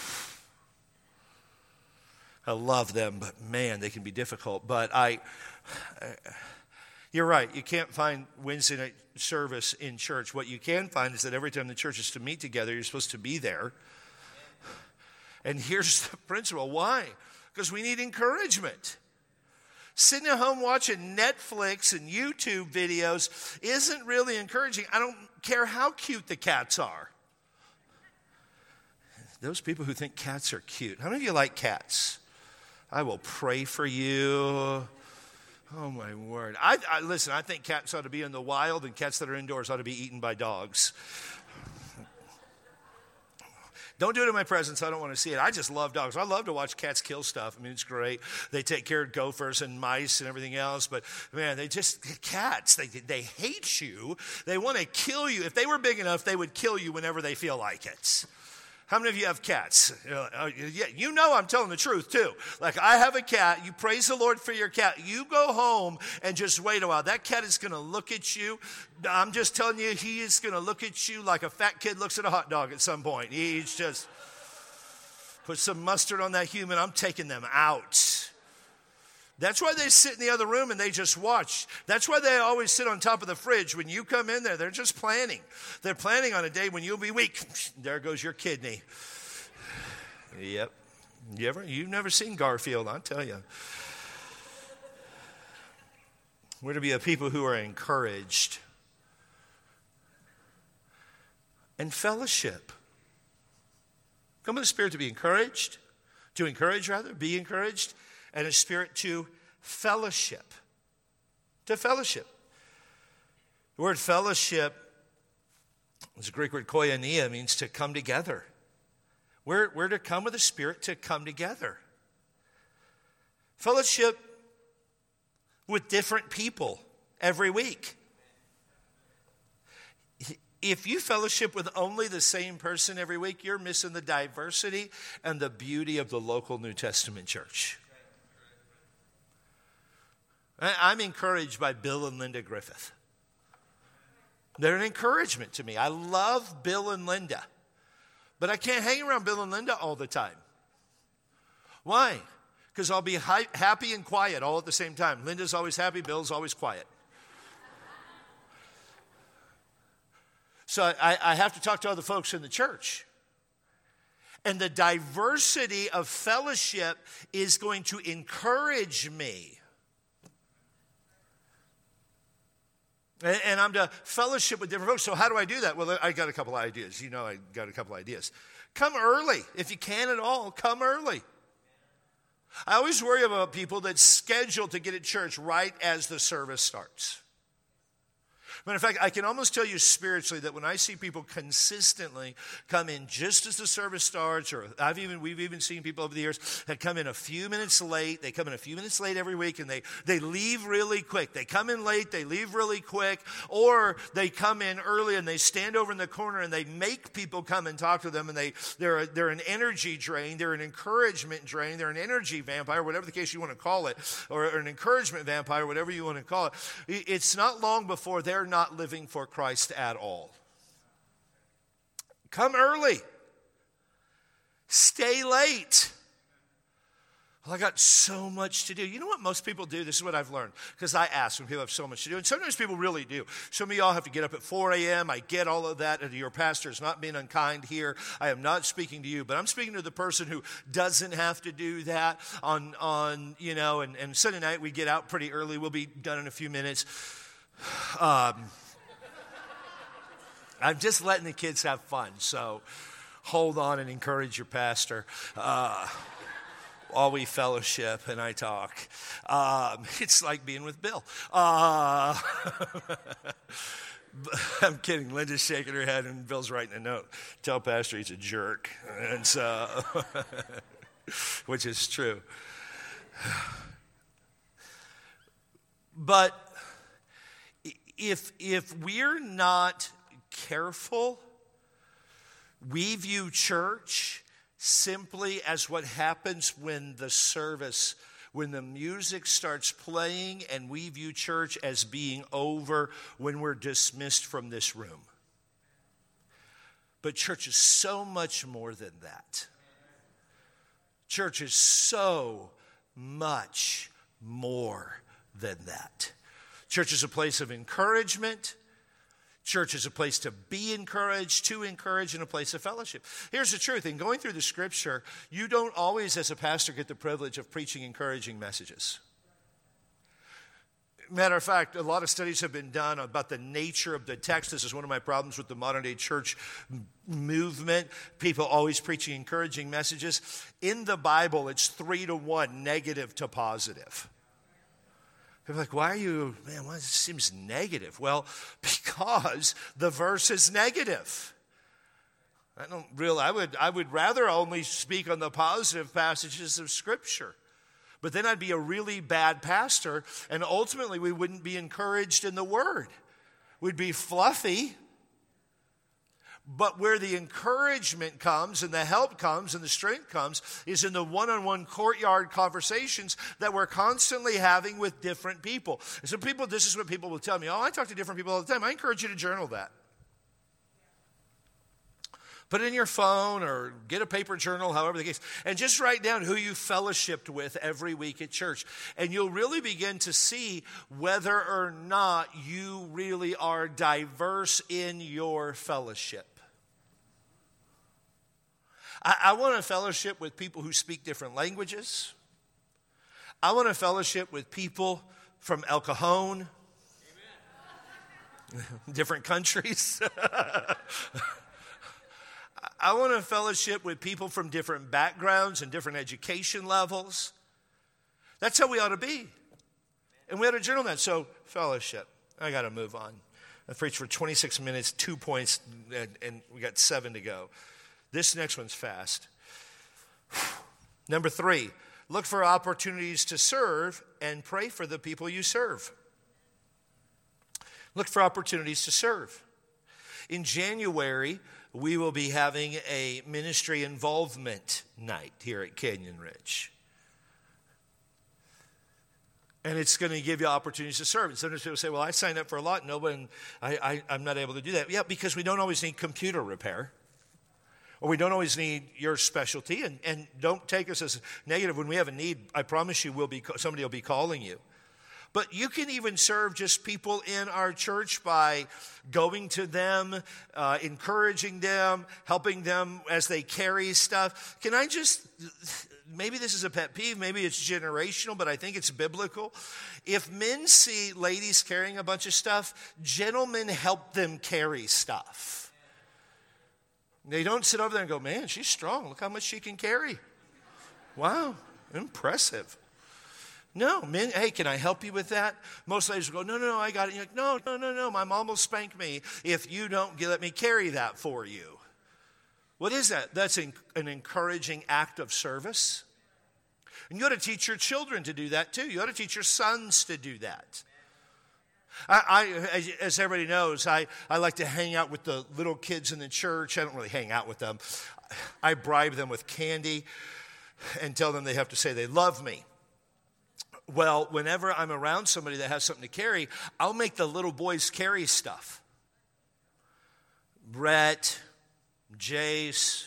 S2: I love them, but man, they can be difficult. But I... I You're right. You can't find Wednesday night service in church. What you can find is that every time the church is to meet together, you're supposed to be there. And here's the principle. Why? Because we need encouragement. Sitting at home watching Netflix and YouTube videos isn't really encouraging. I don't care how cute the cats are. Those people who think cats are cute. How many of you like cats? I will pray for you. Oh, my word. I, I listen, I think cats ought to be in the wild, and cats that are indoors ought to be eaten by dogs. Don't do it in my presence. I don't want to see it. I just love dogs. I love to watch cats kill stuff. I mean, it's great. They take care of gophers and mice and everything else. But, man, they just, cats, they, they hate you. They want to kill you. If they were big enough, they would kill you whenever they feel like it. How many of you have cats? Yeah, you know I'm telling the truth too. Like, I have a cat. You praise the Lord for your cat. You go home and just wait a while. That cat is going to look at you. I'm just telling you, he is going to look at you like a fat kid looks at a hot dog at some point. He's just, put some mustard on that human. I'm taking them out. That's why they sit in the other room and they just watch. That's why they always sit on top of the fridge. When you come in there, they're just planning. They're planning on a day when you'll be weak. There goes your kidney. Yep. You ever, you've never seen Garfield, I'll tell you. We're to be a people who are encouraged. And fellowship. Come with the Spirit to be encouraged. To encourage, rather. Be encouraged. And a spirit to fellowship. To fellowship. The word fellowship, the Greek word koinonia, means to come together. We're, we're to come with a spirit to come together. Fellowship with different people every week. If you fellowship with only the same person every week, you're missing the diversity and the beauty of the local New Testament church. I'm encouraged by Bill and Linda Griffith. They're an encouragement to me. I love Bill and Linda. But I can't hang around Bill and Linda all the time. Why? Because I'll be hi- happy and quiet all at the same time. Linda's always happy, Bill's always quiet. So I, I have to talk to other folks in the church. And the diversity of fellowship is going to encourage me. And I'm to fellowship with different folks. So how do I do that? Well, I got a couple ideas. You know I got a couple ideas. Come early. If you can at all, come early. I always worry about people that schedule to get at church right as the service starts. But in fact, I can almost tell you spiritually that when I see people consistently come in just as the service starts, or I've even we've even seen people over the years that come in a few minutes late. They come in a few minutes late every week, and they they leave really quick. They come in late, they leave really quick, or they come in early and they stand over in the corner and they make people come and talk to them, and they they're a, they're an energy drain, they're an encouragement drain, they're an energy vampire, whatever the case you want to call it, or, or an encouragement vampire, whatever you want to call it. It's not long before they're not living for Christ at all. Come early. Stay late. Well, I got so much to do. You know what most people do? This is what I've learned, because I ask when people have so much to do. And sometimes people really do. Some of y'all have to get up at four a.m. I get all of that. And your pastor is not being unkind here. I am not speaking to you, but I'm speaking to the person who doesn't have to do that on, on you know, and, and Sunday night we get out pretty early. We'll be done in a few minutes. Um, I'm just letting the kids have fun, so hold on and encourage your pastor. Uh, while we fellowship and I talk. Um, it's like being with Bill. Uh, I'm kidding. Linda's shaking her head and Bill's writing a note. Tell Pastor he's a jerk. And so, which is true. But if if we're not careful, we view church simply as what happens when the service, when the music starts playing, and we view church as being over when we're dismissed from this room. But church is so much more than that. Church is so much more than that. Church is a place of encouragement. Church is a place to be encouraged, to encourage, and a place of fellowship. Here's the truth. In going through the scripture, you don't always, as a pastor, get the privilege of preaching encouraging messages. Matter of fact, a lot of studies have been done about the nature of the text. This is one of my problems with the modern day church movement. People always preaching encouraging messages. In the Bible, it's three to one, negative to positive. They're like, why are you, man, why, this seems negative? Well, because the verse is negative. I don't really, I would, I would rather only speak on the positive passages of Scripture. But then I'd be a really bad pastor, and ultimately we wouldn't be encouraged in the Word. We'd be fluffy. But where the encouragement comes and the help comes and the strength comes is in the one-on-one courtyard conversations that we're constantly having with different people. And so people, this is what people will tell me. Oh, I talk to different people all the time. I encourage you to journal that. Put it in your phone or get a paper journal, however the case. And just write down who you fellowshipped with every week at church. And you'll really begin to see whether or not you really are diverse in your fellowship. I, I want to fellowship with people who speak different languages. I want to fellowship with people from El Cajon, different countries. I want to fellowship with people from different backgrounds and different education levels. That's how we ought to be. And we ought to journal that. So, fellowship. I got to move on. I preached for twenty-six minutes, two points, and, and we got seven to go. This next one's fast. Number three, look for opportunities to serve and pray for the people you serve. Look for opportunities to serve. In January, we will be having a ministry involvement night here at Canyon Ridge. And it's going to give you opportunities to serve. And sometimes people say, well, I signed up for a lot. No one, I, I, I'm not able to do that. Yeah, because we don't always need computer repair. Or we don't always need your specialty. And, and don't take us as negative. When we have a need, I promise you, we'll be somebody will be calling you. But you can even serve just people in our church by going to them, uh, encouraging them, helping them as they carry stuff. Can I just, maybe this is a pet peeve, maybe it's generational, but I think it's biblical. If men see ladies carrying a bunch of stuff, gentlemen help them carry stuff. They don't sit over there and go, man, she's strong. Look how much she can carry. Wow, impressive. No, men, hey, can I help you with that? Most ladies will go, no, no, no, I got it. You're like, no, no, no, no, my mom will spank me if you don't get, let me carry that for you. What is that? That's an encouraging act of service. And you ought to teach your children to do that too. You ought to teach your sons to do that. I, I, as everybody knows, I, I like to hang out with the little kids in the church. I don't really hang out with them. I bribe them with candy and tell them they have to say they love me. Well, whenever I'm around somebody that has something to carry, I'll make the little boys carry stuff. Brett, Jace,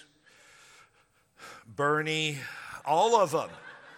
S2: Bernie, all of them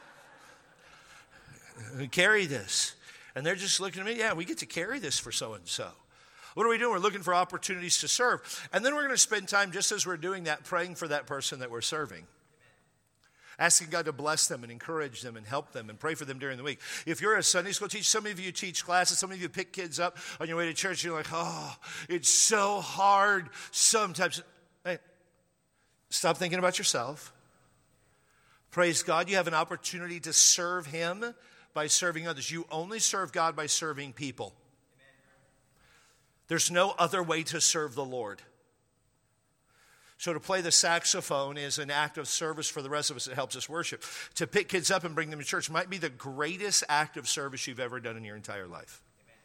S2: who carry this. And they're just looking at me, yeah, we get to carry this for so-and-so. What are we doing? We're looking for opportunities to serve. And then we're going to spend time, just as we're doing that, praying for that person that we're serving. Asking God to bless them and encourage them and help them and pray for them during the week. If you're a Sunday school teacher, some of you teach classes, some of you pick kids up on your way to church, you're like, oh, it's so hard sometimes. Hey, stop thinking about yourself. Praise God, you have an opportunity to serve Him by serving others. You only serve God by serving people. There's no other way to serve the Lord. So to play the saxophone is an act of service for the rest of us. It helps us worship. To pick kids up and bring them to church might be the greatest act of service you've ever done in your entire life.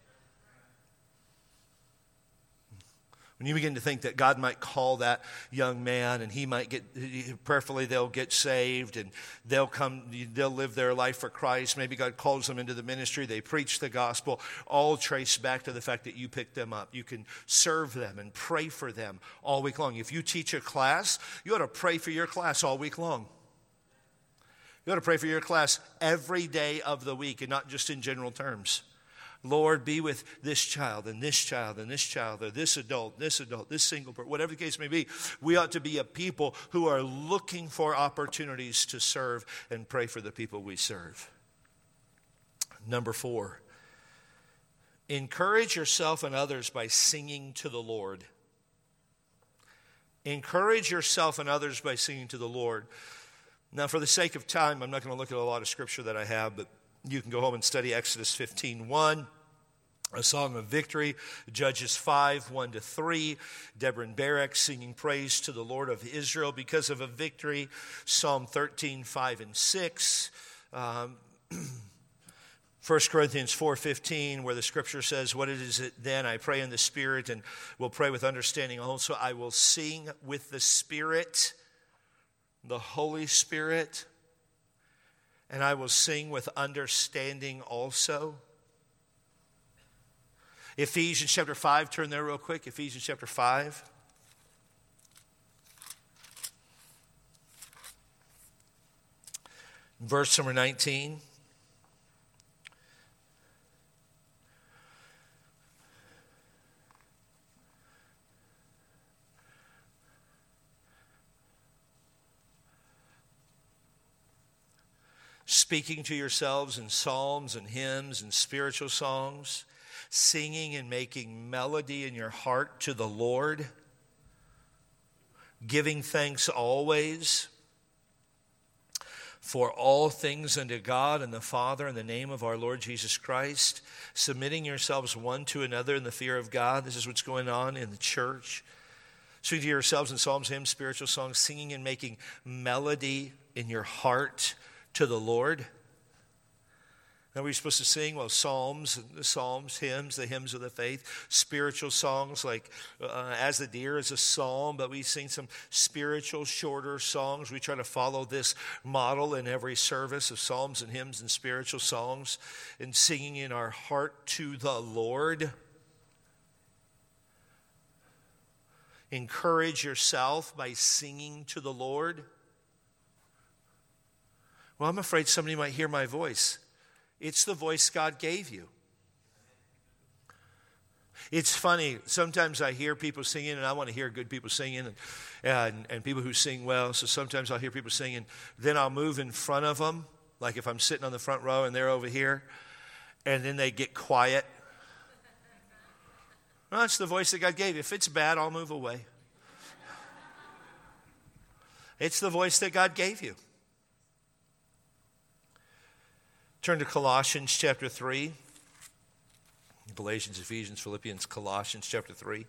S2: When you begin to think that God might call that young man and he might get, prayerfully they'll get saved and they'll come, they'll live their life for Christ. Maybe God calls them into the ministry. They preach the gospel, all traced back to the fact that you picked them up. You can serve them and pray for them all week long. If you teach a class, you ought to pray for your class all week long. You ought to pray for your class every day of the week and not just in general terms. Lord, be with this child and this child and this child or this adult, this adult, this single person, whatever the case may be. We ought to be a people who are looking for opportunities to serve and pray for the people we serve. Number four, encourage yourself and others by singing to the Lord. Encourage yourself and others by singing to the Lord. Now, for the sake of time, I'm not going to look at a lot of scripture that I have, but you can go home and study Exodus fifteen one, a song of victory, Judges five one to three, Deborah and Barak singing praise to the Lord of Israel because of a victory, Psalm thirteen five and six, um, First Corinthians four fifteen, where the scripture says, what is it then? I pray in the Spirit and will pray with understanding also. I will sing with the Spirit, the Holy Spirit, and I will sing with understanding also. Ephesians chapter five, turn there real quick. Ephesians chapter five. Verse number nineteen. Speaking to yourselves in psalms and hymns and spiritual songs, singing and making melody in your heart to the Lord, giving thanks always for all things unto God and the Father in the name of our Lord Jesus Christ, submitting yourselves one to another in the fear of God. This is what's going on in the church. Speaking to yourselves in psalms, hymns, spiritual songs, singing and making melody in your heart to the Lord. Now we're supposed to sing, well, psalms, the psalms, hymns, the hymns of the faith, spiritual songs like uh, As the Deer is a psalm, but we sing some spiritual, shorter songs. We try to follow this model in every service of psalms and hymns and spiritual songs and singing in our heart to the Lord. Encourage yourself by singing to the Lord. Well, I'm afraid somebody might hear my voice. It's the voice God gave you. It's funny. Sometimes I hear people singing, and I want to hear good people singing, and, and, and people who sing well. So sometimes I'll hear people singing. Then I'll move in front of them, like if I'm sitting on the front row and they're over here, and then they get quiet. Well, it's the voice that God gave you. If it's bad, I'll move away. It's the voice that God gave you. Turn to Colossians chapter three. Galatians, Ephesians, Philippians, Colossians chapter three.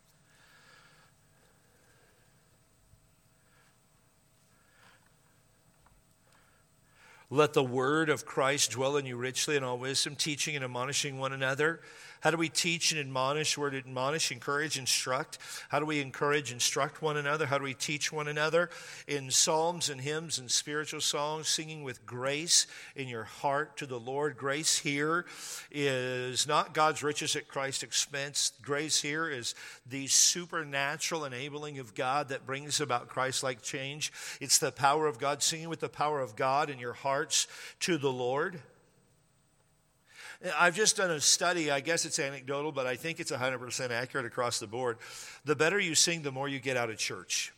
S2: Let the word of Christ dwell in you richly in all wisdom, teaching and admonishing one another. How do we teach and admonish? Word admonish, encourage, instruct. How do we encourage, instruct one another? How do we teach one another? In psalms and hymns and spiritual songs, singing with grace in your heart to the Lord. Grace here is not God's riches at Christ's expense. Grace here is the supernatural enabling of God that brings about Christ-like change. It's the power of God, singing with the power of God in your hearts to the Lord. I've just done a study, I guess it's anecdotal, but I think it's one hundred percent accurate across the board. The better you sing, the more you get out of church.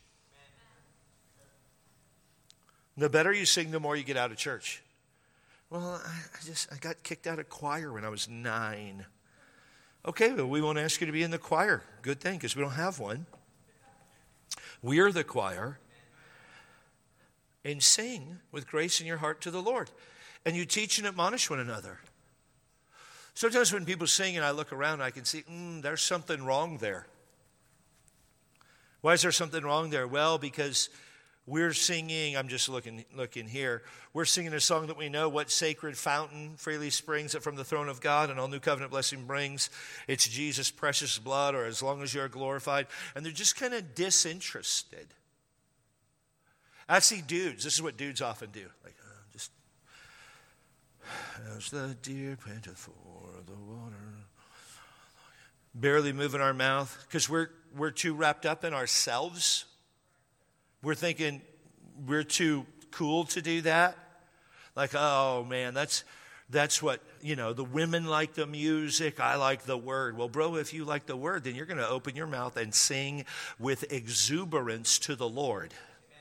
S2: The better you sing, the more you get out of church. Well, I just I got kicked out of choir when I was nine. Okay, well, we won't ask you to be in the choir. Good thing, because we don't have one. We're the choir. and sing with grace in your heart to the Lord. And you teach and admonish one another. Sometimes when people sing and I look around, I can see, mm, there's something wrong there. Why is there something wrong there? Well, because we're singing, I'm just looking looking here, we're singing a song that we know, what sacred fountain freely springs up from the throne of God and all new covenant blessing brings. It's Jesus' precious blood, or as long as you're glorified. And they're just kind of disinterested. I see dudes, this is what dudes often do. Like, uh, just, as the deer panteth for the water. Barely moving our mouth, because we're, we're too wrapped up in ourselves. We're thinking we're too cool to do that. Like, oh man, that's that's what, you know, the women like the music, I like the word. Well, bro, if you like the word, then you're going to open your mouth and sing with exuberance to the Lord.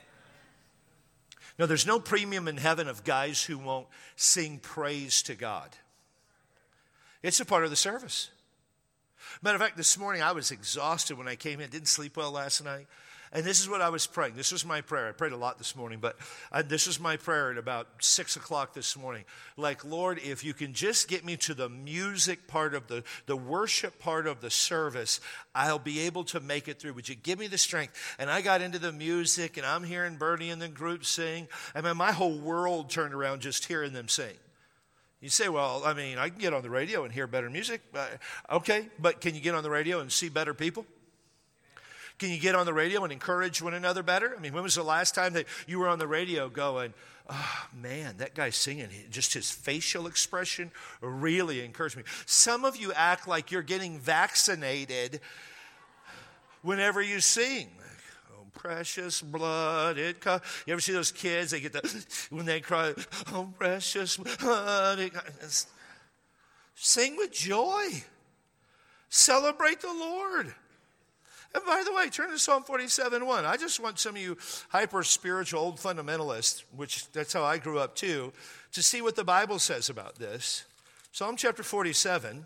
S2: No, there's no premium in heaven of guys who won't sing praise to God. It's a part of the service. Matter of fact, this morning I was exhausted when I came in. Didn't sleep well last night. And this is what I was praying. This was my prayer. I prayed a lot this morning, but I, this was my prayer at about six o'clock this morning. Like, Lord, if you can just get me to the music part of the, the worship part of the service, I'll be able to make it through. Would you give me the strength? And I got into the music, and I'm hearing Bernie and the group sing. I mean, my whole world turned around just hearing them sing. You say, well, I mean, I can get on the radio and hear better music. Uh, okay, but can you get on the radio and see better people? Can you get on the radio and encourage one another better? I mean, when was the last time that you were on the radio going, oh, man, that guy's singing, just his facial expression really encouraged me. Some of you act like you're getting vaccinated whenever you sing. Oh, precious blood, it co-. You ever see those kids, they get the, when they cry, oh, precious blood, it co-. Sing with joy. Celebrate the Lord. And by the way, turn to Psalm forty-seven one. I just want some of you hyper-spiritual old fundamentalists, which that's how I grew up too, to see what the Bible says about this. Psalm chapter forty-seven.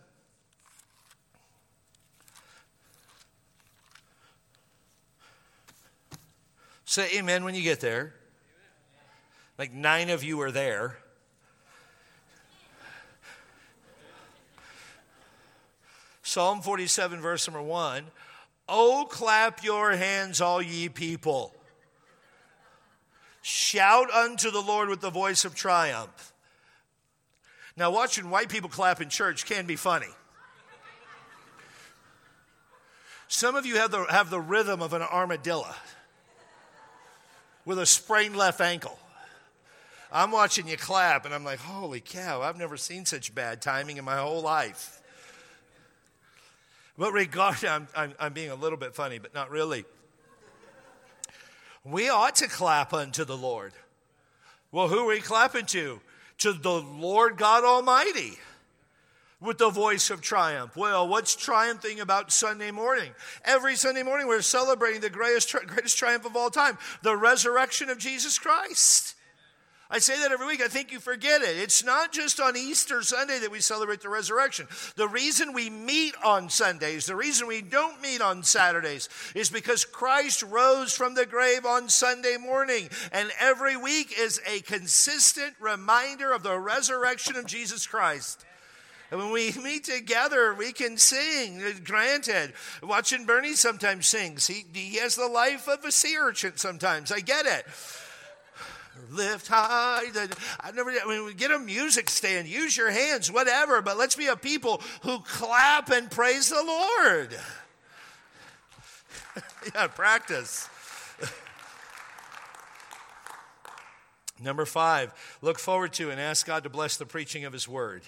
S2: Say amen when you get there. Like nine of you are there. Psalm forty-seven, verse number one. Oh, clap your hands, all ye people. Shout unto the Lord with the voice of triumph. Now, watching white people clap in church can be funny. Some of you have the, have the rhythm of an armadillo with a sprained left ankle. I'm watching you clap, and I'm like, holy cow, I've never seen such bad timing in my whole life. But regard, I'm, I'm, I'm being a little bit funny, but not really. We ought to clap unto the Lord. Well, who are we clapping to? To the Lord God Almighty with the voice of triumph. Well, what's triumphing about Sunday morning? Every Sunday morning we're celebrating the greatest, greatest triumph of all time, the resurrection of Jesus Christ. I say that every week. I think you forget it. It's not just on Easter Sunday that we celebrate the resurrection. The reason we meet on Sundays, the reason we don't meet on Saturdays, is because Christ rose from the grave on Sunday morning. And every week is a consistent reminder of the resurrection of Jesus Christ. And when we meet together, we can sing. Granted, watching Bernie sometimes sings. He, he has the life of a sea urchin sometimes. I get it. Lift high. I never. I mean, get a music stand. Use your hands, whatever. But let's be a people who clap and praise the Lord. Yeah, practice. Number five, look forward to and ask God to bless the preaching of His Word.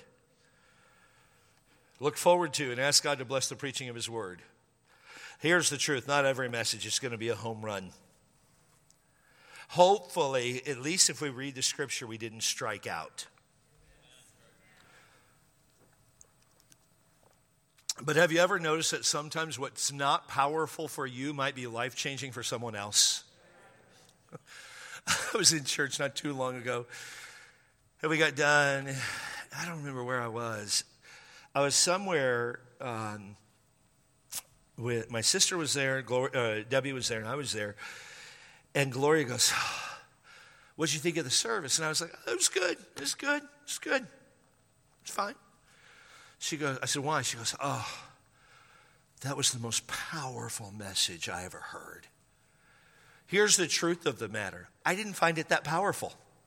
S2: Look forward to and ask God to bless the preaching of His Word. Here's the truth. Not every message is going to be a home run. Hopefully, at least if we read the Scripture, we didn't strike out. But have you ever noticed that sometimes what's not powerful for you might be life-changing for someone else? I was in church not too long ago, and we got done. I don't remember where I was. I was somewhere um, with my sister was there, Gloria, uh, Debbie was there, and I was there. And Gloria goes, what'd you think of the service? And I was like, oh, it was good. It was good. It was good. It's fine. She goes, I said, why? She goes, oh, that was the most powerful message I ever heard. Here's the truth of the matter. I didn't find it that powerful.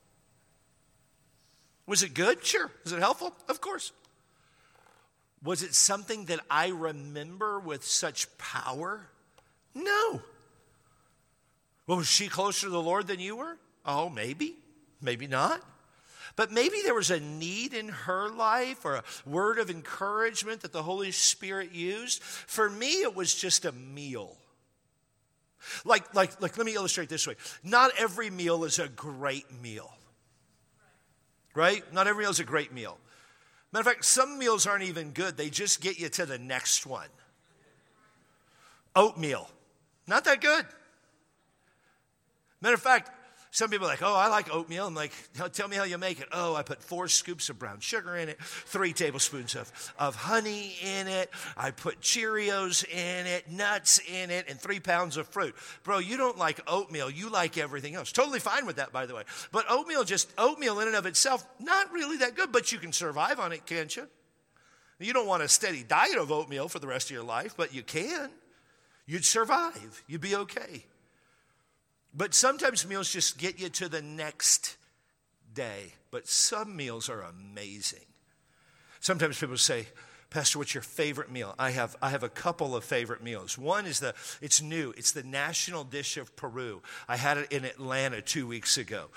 S2: Was it good? Sure. Was it helpful? Of course. Was it something that I remember with such power? No. Well, was she closer to the Lord than you were? Oh, maybe. Maybe not. But maybe there was a need in her life or a word of encouragement that the Holy Spirit used. For me, it was just a meal. Like, like, like, let me illustrate this way. Not every meal is a great meal. Right? Not every meal is a great meal. Matter of fact, some meals aren't even good. They just get you to the next one. Oatmeal. Not that good. Matter of fact, some people are like, oh, I like oatmeal. I'm like, tell me how you make it. Oh, I put four scoops of brown sugar in it, three tablespoons of, of honey in it. I put Cheerios in it, nuts in it, and three pounds of fruit. Bro, you don't like oatmeal. You like everything else. Totally fine with that, by the way. But oatmeal, just oatmeal in and of itself, not really that good, but you can survive on it, can't you? You don't want a steady diet of oatmeal for the rest of your life, but you can. You'd survive. You'd be okay. But sometimes meals just get you to the next day. But some meals are amazing. Sometimes people say, Pastor, what's your favorite meal? I have I have a couple of favorite meals. One is the, it's new. It's the national dish of Peru. I had it in Atlanta two weeks ago.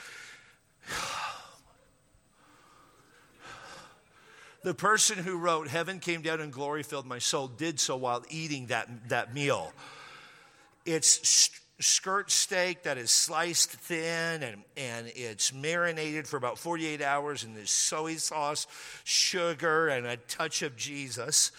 S2: The person who wrote, Heaven came down and glory filled my soul, did so while eating that, that meal. It's skirt steak that is sliced thin and, and it's marinated for about forty-eight hours in this soy sauce, sugar, and a touch of Jesus.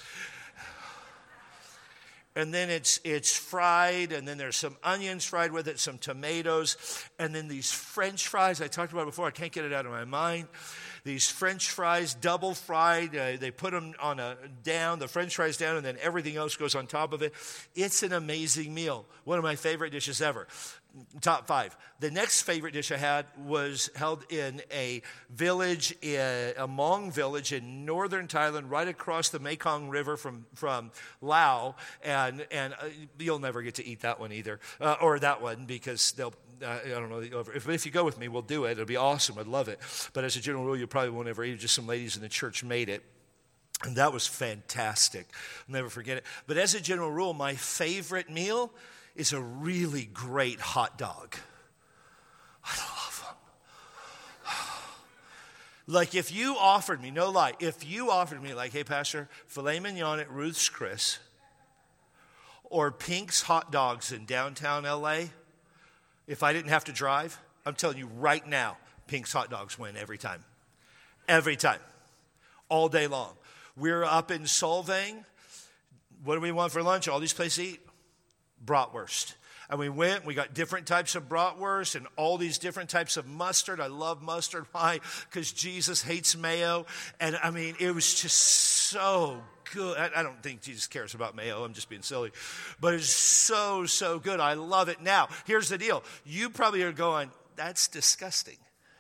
S2: And then it's it's fried, and then there's some onions fried with it, some tomatoes, and then these French fries. I talked about it before. I can't get it out of my mind. These French fries, double fried. Uh, they put them on a down, the French fries down, and then everything else goes on top of it. It's an amazing meal. One of my favorite dishes ever. Top five. The next favorite dish I had was held in a village, in, a Hmong village in northern Thailand, right across the Mekong River from, from Laos. And, and uh, you'll never get to eat that one either, uh, or that one, because they'll, uh, I don't know, if, if you go with me, we'll do it. It'll be awesome. I'd love it. But as a general rule, you probably won't ever eat it. Just some ladies in the church made it. And that was fantastic. I'll never forget it. But as a general rule, my favorite meal is a really great hot dog. I love them. Like if you offered me, no lie, if you offered me like, hey, Pastor, filet mignon at Ruth's Chris or Pink's Hot Dogs in downtown L A, if I didn't have to drive, I'm telling you right now, Pink's Hot Dogs win every time. Every time. All day long. We're up in Solvang. What do we want for lunch? All these places eat bratwurst. And we went, we got different types of bratwurst and all these different types of mustard. I love mustard. Why? Because Jesus hates mayo. And I mean, it was just so good. I, I don't think Jesus cares about mayo. I'm just being silly. But it's so, so good. I love it. Now, here's the deal. You probably are going, that's disgusting.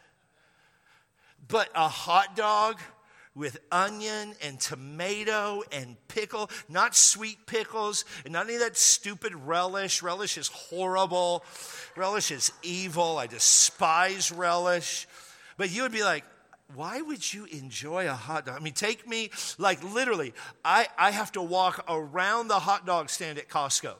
S2: But a hot dog with onion and tomato and pickle, not sweet pickles, and not any of that stupid relish. Relish is horrible. Relish is evil. I despise relish. But you would be like, why would you enjoy a hot dog? I mean, take me, like literally, I, I have to walk around the hot dog stand at Costco.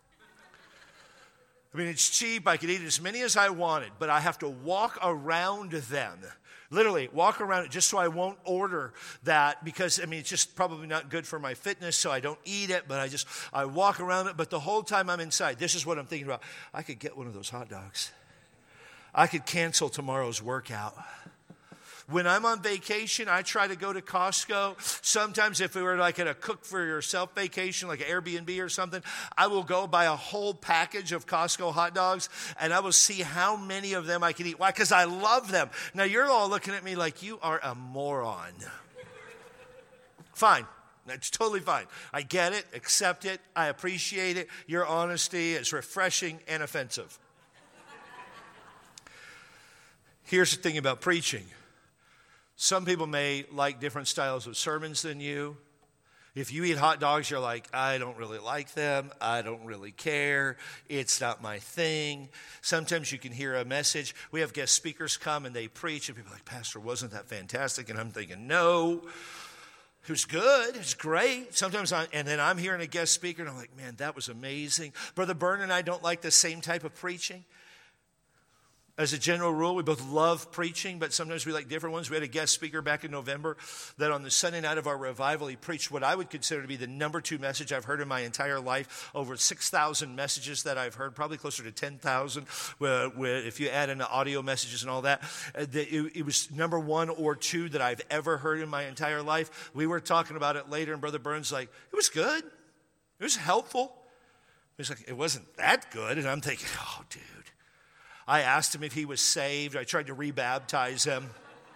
S2: I mean, it's cheap. I could eat as many as I wanted, but I have to walk around them. Literally, walk around it just so I won't order that because, I mean, it's just probably not good for my fitness, so I don't eat it, but I just, I walk around it. But the whole time I'm inside, this is what I'm thinking about. I could get one of those hot dogs. I could cancel tomorrow's workout. When I'm on vacation, I try to go to Costco. Sometimes if we were like at a cook for yourself vacation, like an Airbnb or something, I will go buy a whole package of Costco hot dogs and I will see how many of them I can eat. Why? Because I love them. Now you're all looking at me like you are a moron. Fine. That's totally fine. I get it, accept it, I appreciate it. Your honesty is refreshing and offensive. Here's the thing about preaching. Some people may like different styles of sermons than you. If you eat hot dogs, you're like, I don't really like them. I don't really care. It's not my thing. Sometimes you can hear a message. We have guest speakers come and they preach, and people are like, Pastor, wasn't that fantastic? And I'm thinking, no. It was good. It was great. Sometimes, I, and then I'm hearing a guest speaker, and I'm like, man, that was amazing. Brother Byrne and I don't like the same type of preaching. As a general rule, we both love preaching, but sometimes we like different ones. We had a guest speaker back in November that on the Sunday night of our revival, he preached what I would consider to be the number two message I've heard in my entire life. Over six thousand messages that I've heard, probably closer to ten thousand, if you add in the audio messages and all that. It was number one or two that I've ever heard in my entire life. We were talking about it later, and Brother Burns like, it was good. It was helpful. He's like, it wasn't that good. And I'm thinking, oh, dude. I asked him if he was saved. I tried to rebaptize him.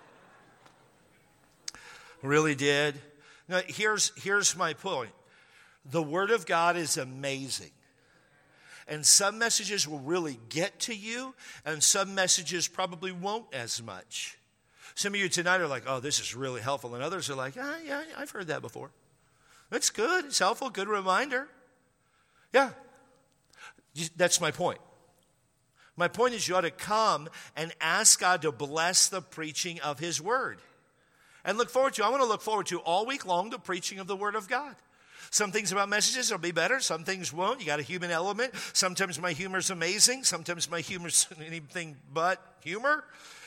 S2: Really did. Now, here's, here's my point. The Word of God is amazing. And some messages will really get to you, and some messages probably won't as much. Some of you tonight are like, oh, this is really helpful. And others are like, ah, yeah, I've heard that before. It's good. It's helpful. Good reminder. Yeah. That's my point. My point is you ought to come and ask God to bless the preaching of His Word. And look forward to, I want to look forward to all week long the preaching of the Word of God. Some things about messages will be better. Some things won't. You got a human element. Sometimes my humor's amazing. Sometimes my humor's anything but humor.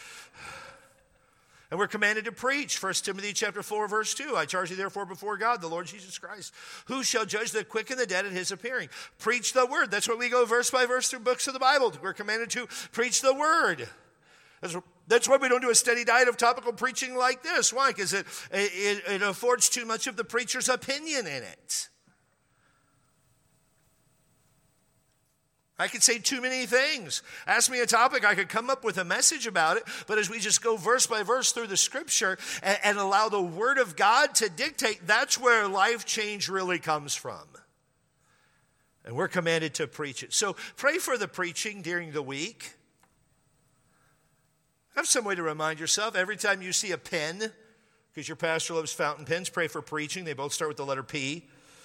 S2: And we're commanded to preach. First Timothy chapter four, verse two. I charge you therefore before God, the Lord Jesus Christ, who shall judge the quick and the dead at His appearing. Preach the word. That's what we go verse by verse through books of the Bible. We're commanded to preach the word. That's, that's why we don't do a steady diet of topical preaching like this. Why? Because it, it, it affords too much of the preacher's opinion in it. I could say too many things. Ask me a topic, I could come up with a message about it. But as we just go verse by verse through the Scripture and, and allow the Word of God to dictate, that's where life change really comes from. And we're commanded to preach it. So pray for the preaching during the week. Have some way to remind yourself. Every time you see a pen, because your pastor loves fountain pens, pray for preaching. They both start with the letter P.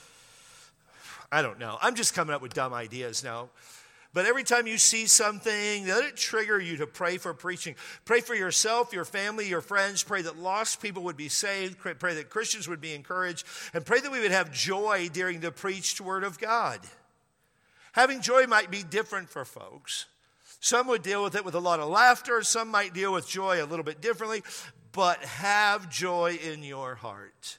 S2: I don't know. I'm just coming up with dumb ideas now. But every time you see something, let it trigger you to pray for preaching. Pray for yourself, your family, your friends. Pray that lost people would be saved. Pray that Christians would be encouraged. And pray that we would have joy during the preached Word of God. Having joy might be different for folks. Some would deal with it with a lot of laughter. Some might deal with joy a little bit differently. But have joy in your heart.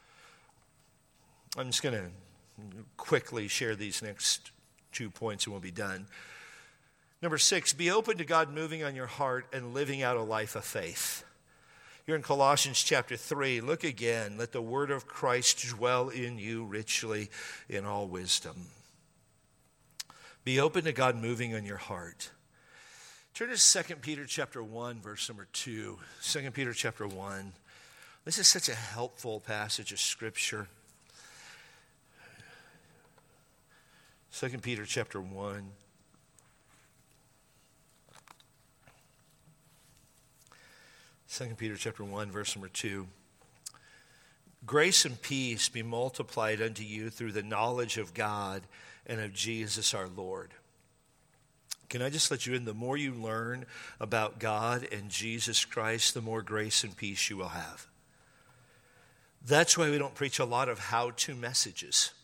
S2: I'm just going to quickly share these next two points and we'll be done. Number six, be open to God moving on your heart and living out a life of faith. You're in Colossians chapter three. Look again. Let the word of Christ dwell in you richly in all wisdom. Be open to God moving on your heart. Turn to Second Peter chapter one, verse number two. Second Peter chapter one. This is such a helpful passage of Scripture. Second Peter chapter one. Second Peter chapter one, verse number two. Grace and peace be multiplied unto you through the knowledge of God and of Jesus our Lord. Can I just let you in? The more you learn about God and Jesus Christ, the more grace and peace you will have. That's why we don't preach a lot of how-to messages.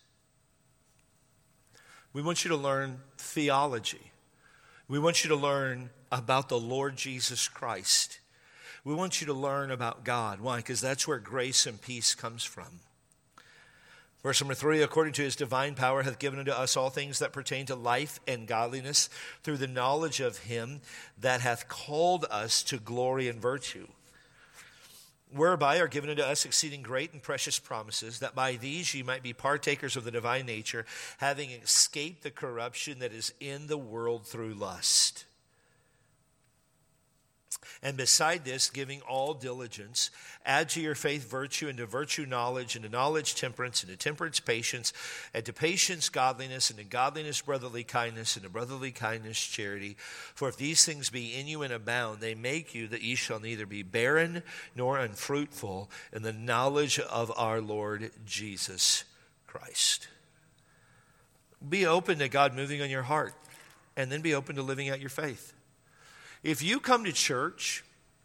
S2: We want you to learn theology. We want you to learn about the Lord Jesus Christ. We want you to learn about God. Why? Because that's where grace and peace comes from. Verse number three, according to His divine power hath given unto us all things that pertain to life and godliness through the knowledge of Him that hath called us to glory and virtue, whereby are given unto us exceeding great and precious promises, that by these ye might be partakers of the divine nature, having escaped the corruption that is in the world through lust. And beside this, giving all diligence, add to your faith virtue, and to virtue knowledge, and to knowledge temperance, and to temperance patience, and to patience godliness, and to godliness brotherly kindness, and to brotherly kindness charity. For if these things be in you and abound, they make you that ye shall neither be barren nor unfruitful in the knowledge of our Lord Jesus Christ. Be open to God moving on your heart, and then be open to living out your faith. If you come to church,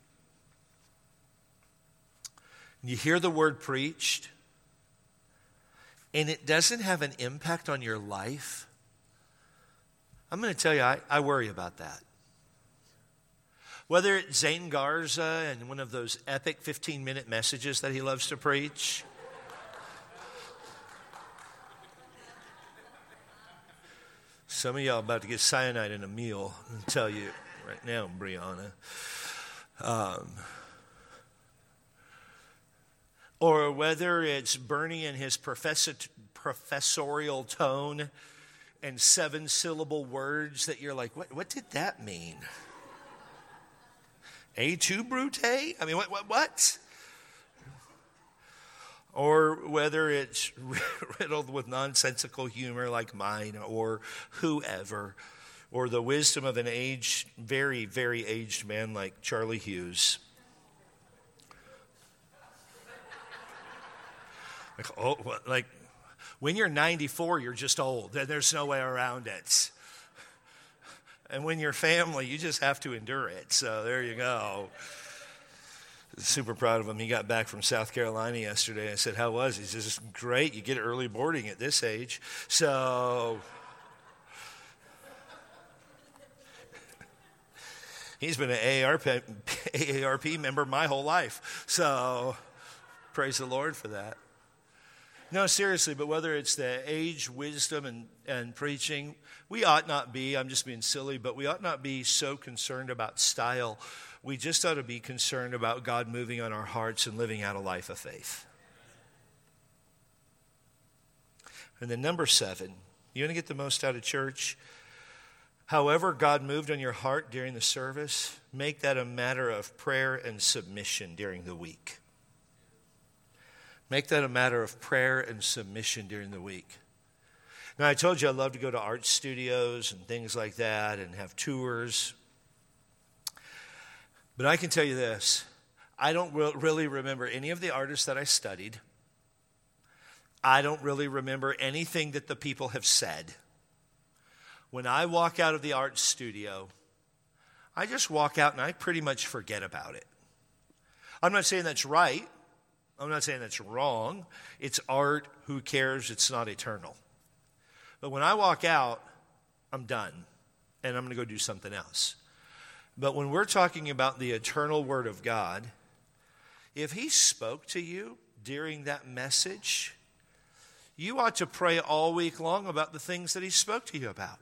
S2: and you hear the word preached, and it doesn't have an impact on your life, I'm going to tell you, I, I worry about that. Whether it's Zane Garza and one of those epic fifteen-minute messages that he loves to preach, some of y'all about to get cyanide in a meal, I'm going to tell you right now, Brianna. Um, or whether it's Bernie and his professor, professorial tone and seven-syllable words that you're like, what, what did that mean? A two Brute? I mean, what, what, what? Or whether it's riddled with nonsensical humor like mine or whoever, or the wisdom of an aged, very, very aged man like Charlie Hughes. Like, oh, like when you're ninety-four, you're just old. There's no way around it. And when you're family, you just have to endure it. So there you go. Super proud of him. He got back from South Carolina yesterday. I said, how was he? He says, great. You get early boarding at this age. So he's been an A A R P member my whole life. So praise the Lord for that. No, seriously, but whether it's the age, wisdom, and, and preaching, we ought not be, I'm just being silly, but we ought not be so concerned about style. We just ought to be concerned about God moving on our hearts and living out a life of faith. And then number seven, you want to get the most out of church? However God moved on your heart during the service, make that a matter of prayer and submission during the week. Make that a matter of prayer and submission during the week. Now, I told you I love to go to art studios and things like that and have tours. But I can tell you this. I don't re- really remember any of the artists that I studied. I don't really remember anything that the people have said. When I walk out of the art studio, I just walk out and I pretty much forget about it. I'm not saying that's right. I'm not saying that's wrong. It's art. Who cares? It's not eternal. But when I walk out, I'm done. And I'm going to go do something else. But when we're talking about the eternal Word of God, if He spoke to you during that message, you ought to pray all week long about the things that He spoke to you about.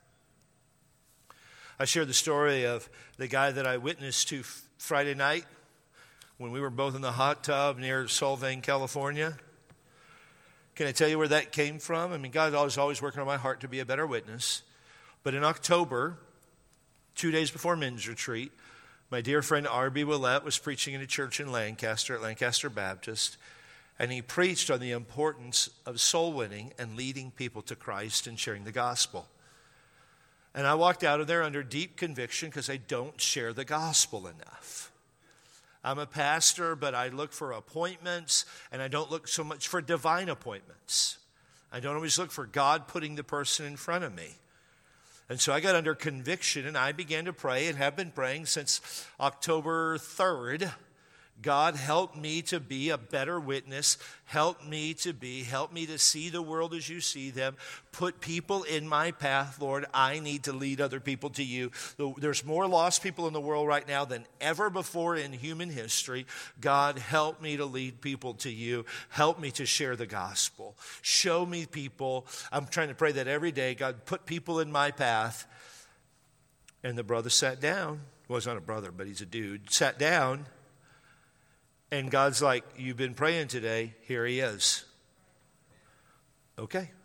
S2: I shared the story of the guy that I witnessed to Friday night when we were both in the hot tub near Solvang, California. Can I tell you where that came from? I mean, God is always working on my heart to be a better witness. But in October, two days before men's retreat, my dear friend R B Willett was preaching in a church in Lancaster at Lancaster Baptist, and he preached on the importance of soul winning and leading people to Christ and sharing the gospel. And I walked out of there under deep conviction because I don't share the gospel enough. I'm a pastor, but I look for appointments, and I don't look so much for divine appointments. I don't always look for God putting the person in front of me. And so I got under conviction, and I began to pray and have been praying since October third. God, help me to be a better witness. Help me to be, help me to see the world as you see them. Put people in my path, Lord. I need to lead other people to you. There's more lost people in the world right now than ever before in human history. God, help me to lead people to you. Help me to share the gospel. Show me people. I'm trying to pray that every day. God, put people in my path. And the brother sat down. Well, he's not a brother, but he's a dude. Sat down. And God's like, you've been praying today. Here he is. Okay.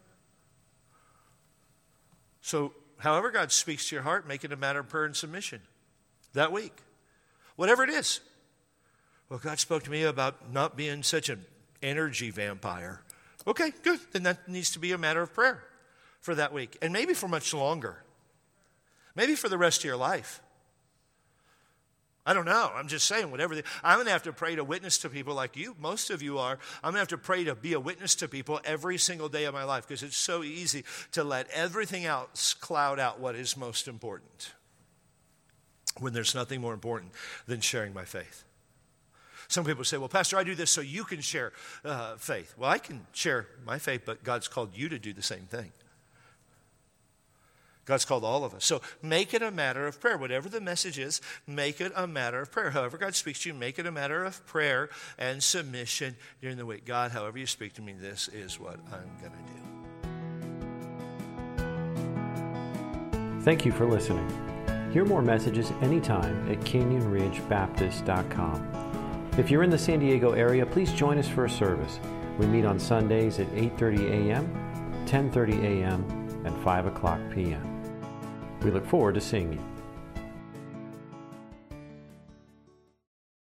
S2: So, however God speaks to your heart, make it a matter of prayer and submission that week. Whatever it is. Well, God spoke to me about not being such an energy vampire. Okay, good. Then that needs to be a matter of prayer for that week. And maybe for much longer. Maybe for the rest of your life. I don't know. I'm just saying, whatever. The, I'm going to have to pray to witness to people like you. Most of you are. I'm going to have to pray to be a witness to people every single day of my life because it's so easy to let everything else cloud out what is most important when there's nothing more important than sharing my faith. Some people say, well, Pastor, I do this so you can share uh, faith. Well, I can share my faith, but God's called you to do the same thing. God's called all of us. So make it a matter of prayer. Whatever the message is, make it a matter of prayer. However God speaks to you, make it a matter of prayer and submission during the week. God, however you speak to me, this is what I'm going to
S1: do. Thank you for listening. Hear more messages anytime at canyon ridge baptist dot com. If you're in the San Diego area, please join us for a service. We meet on Sundays at eight thirty a.m., ten thirty a.m., and five o'clock p.m. We look forward to seeing you.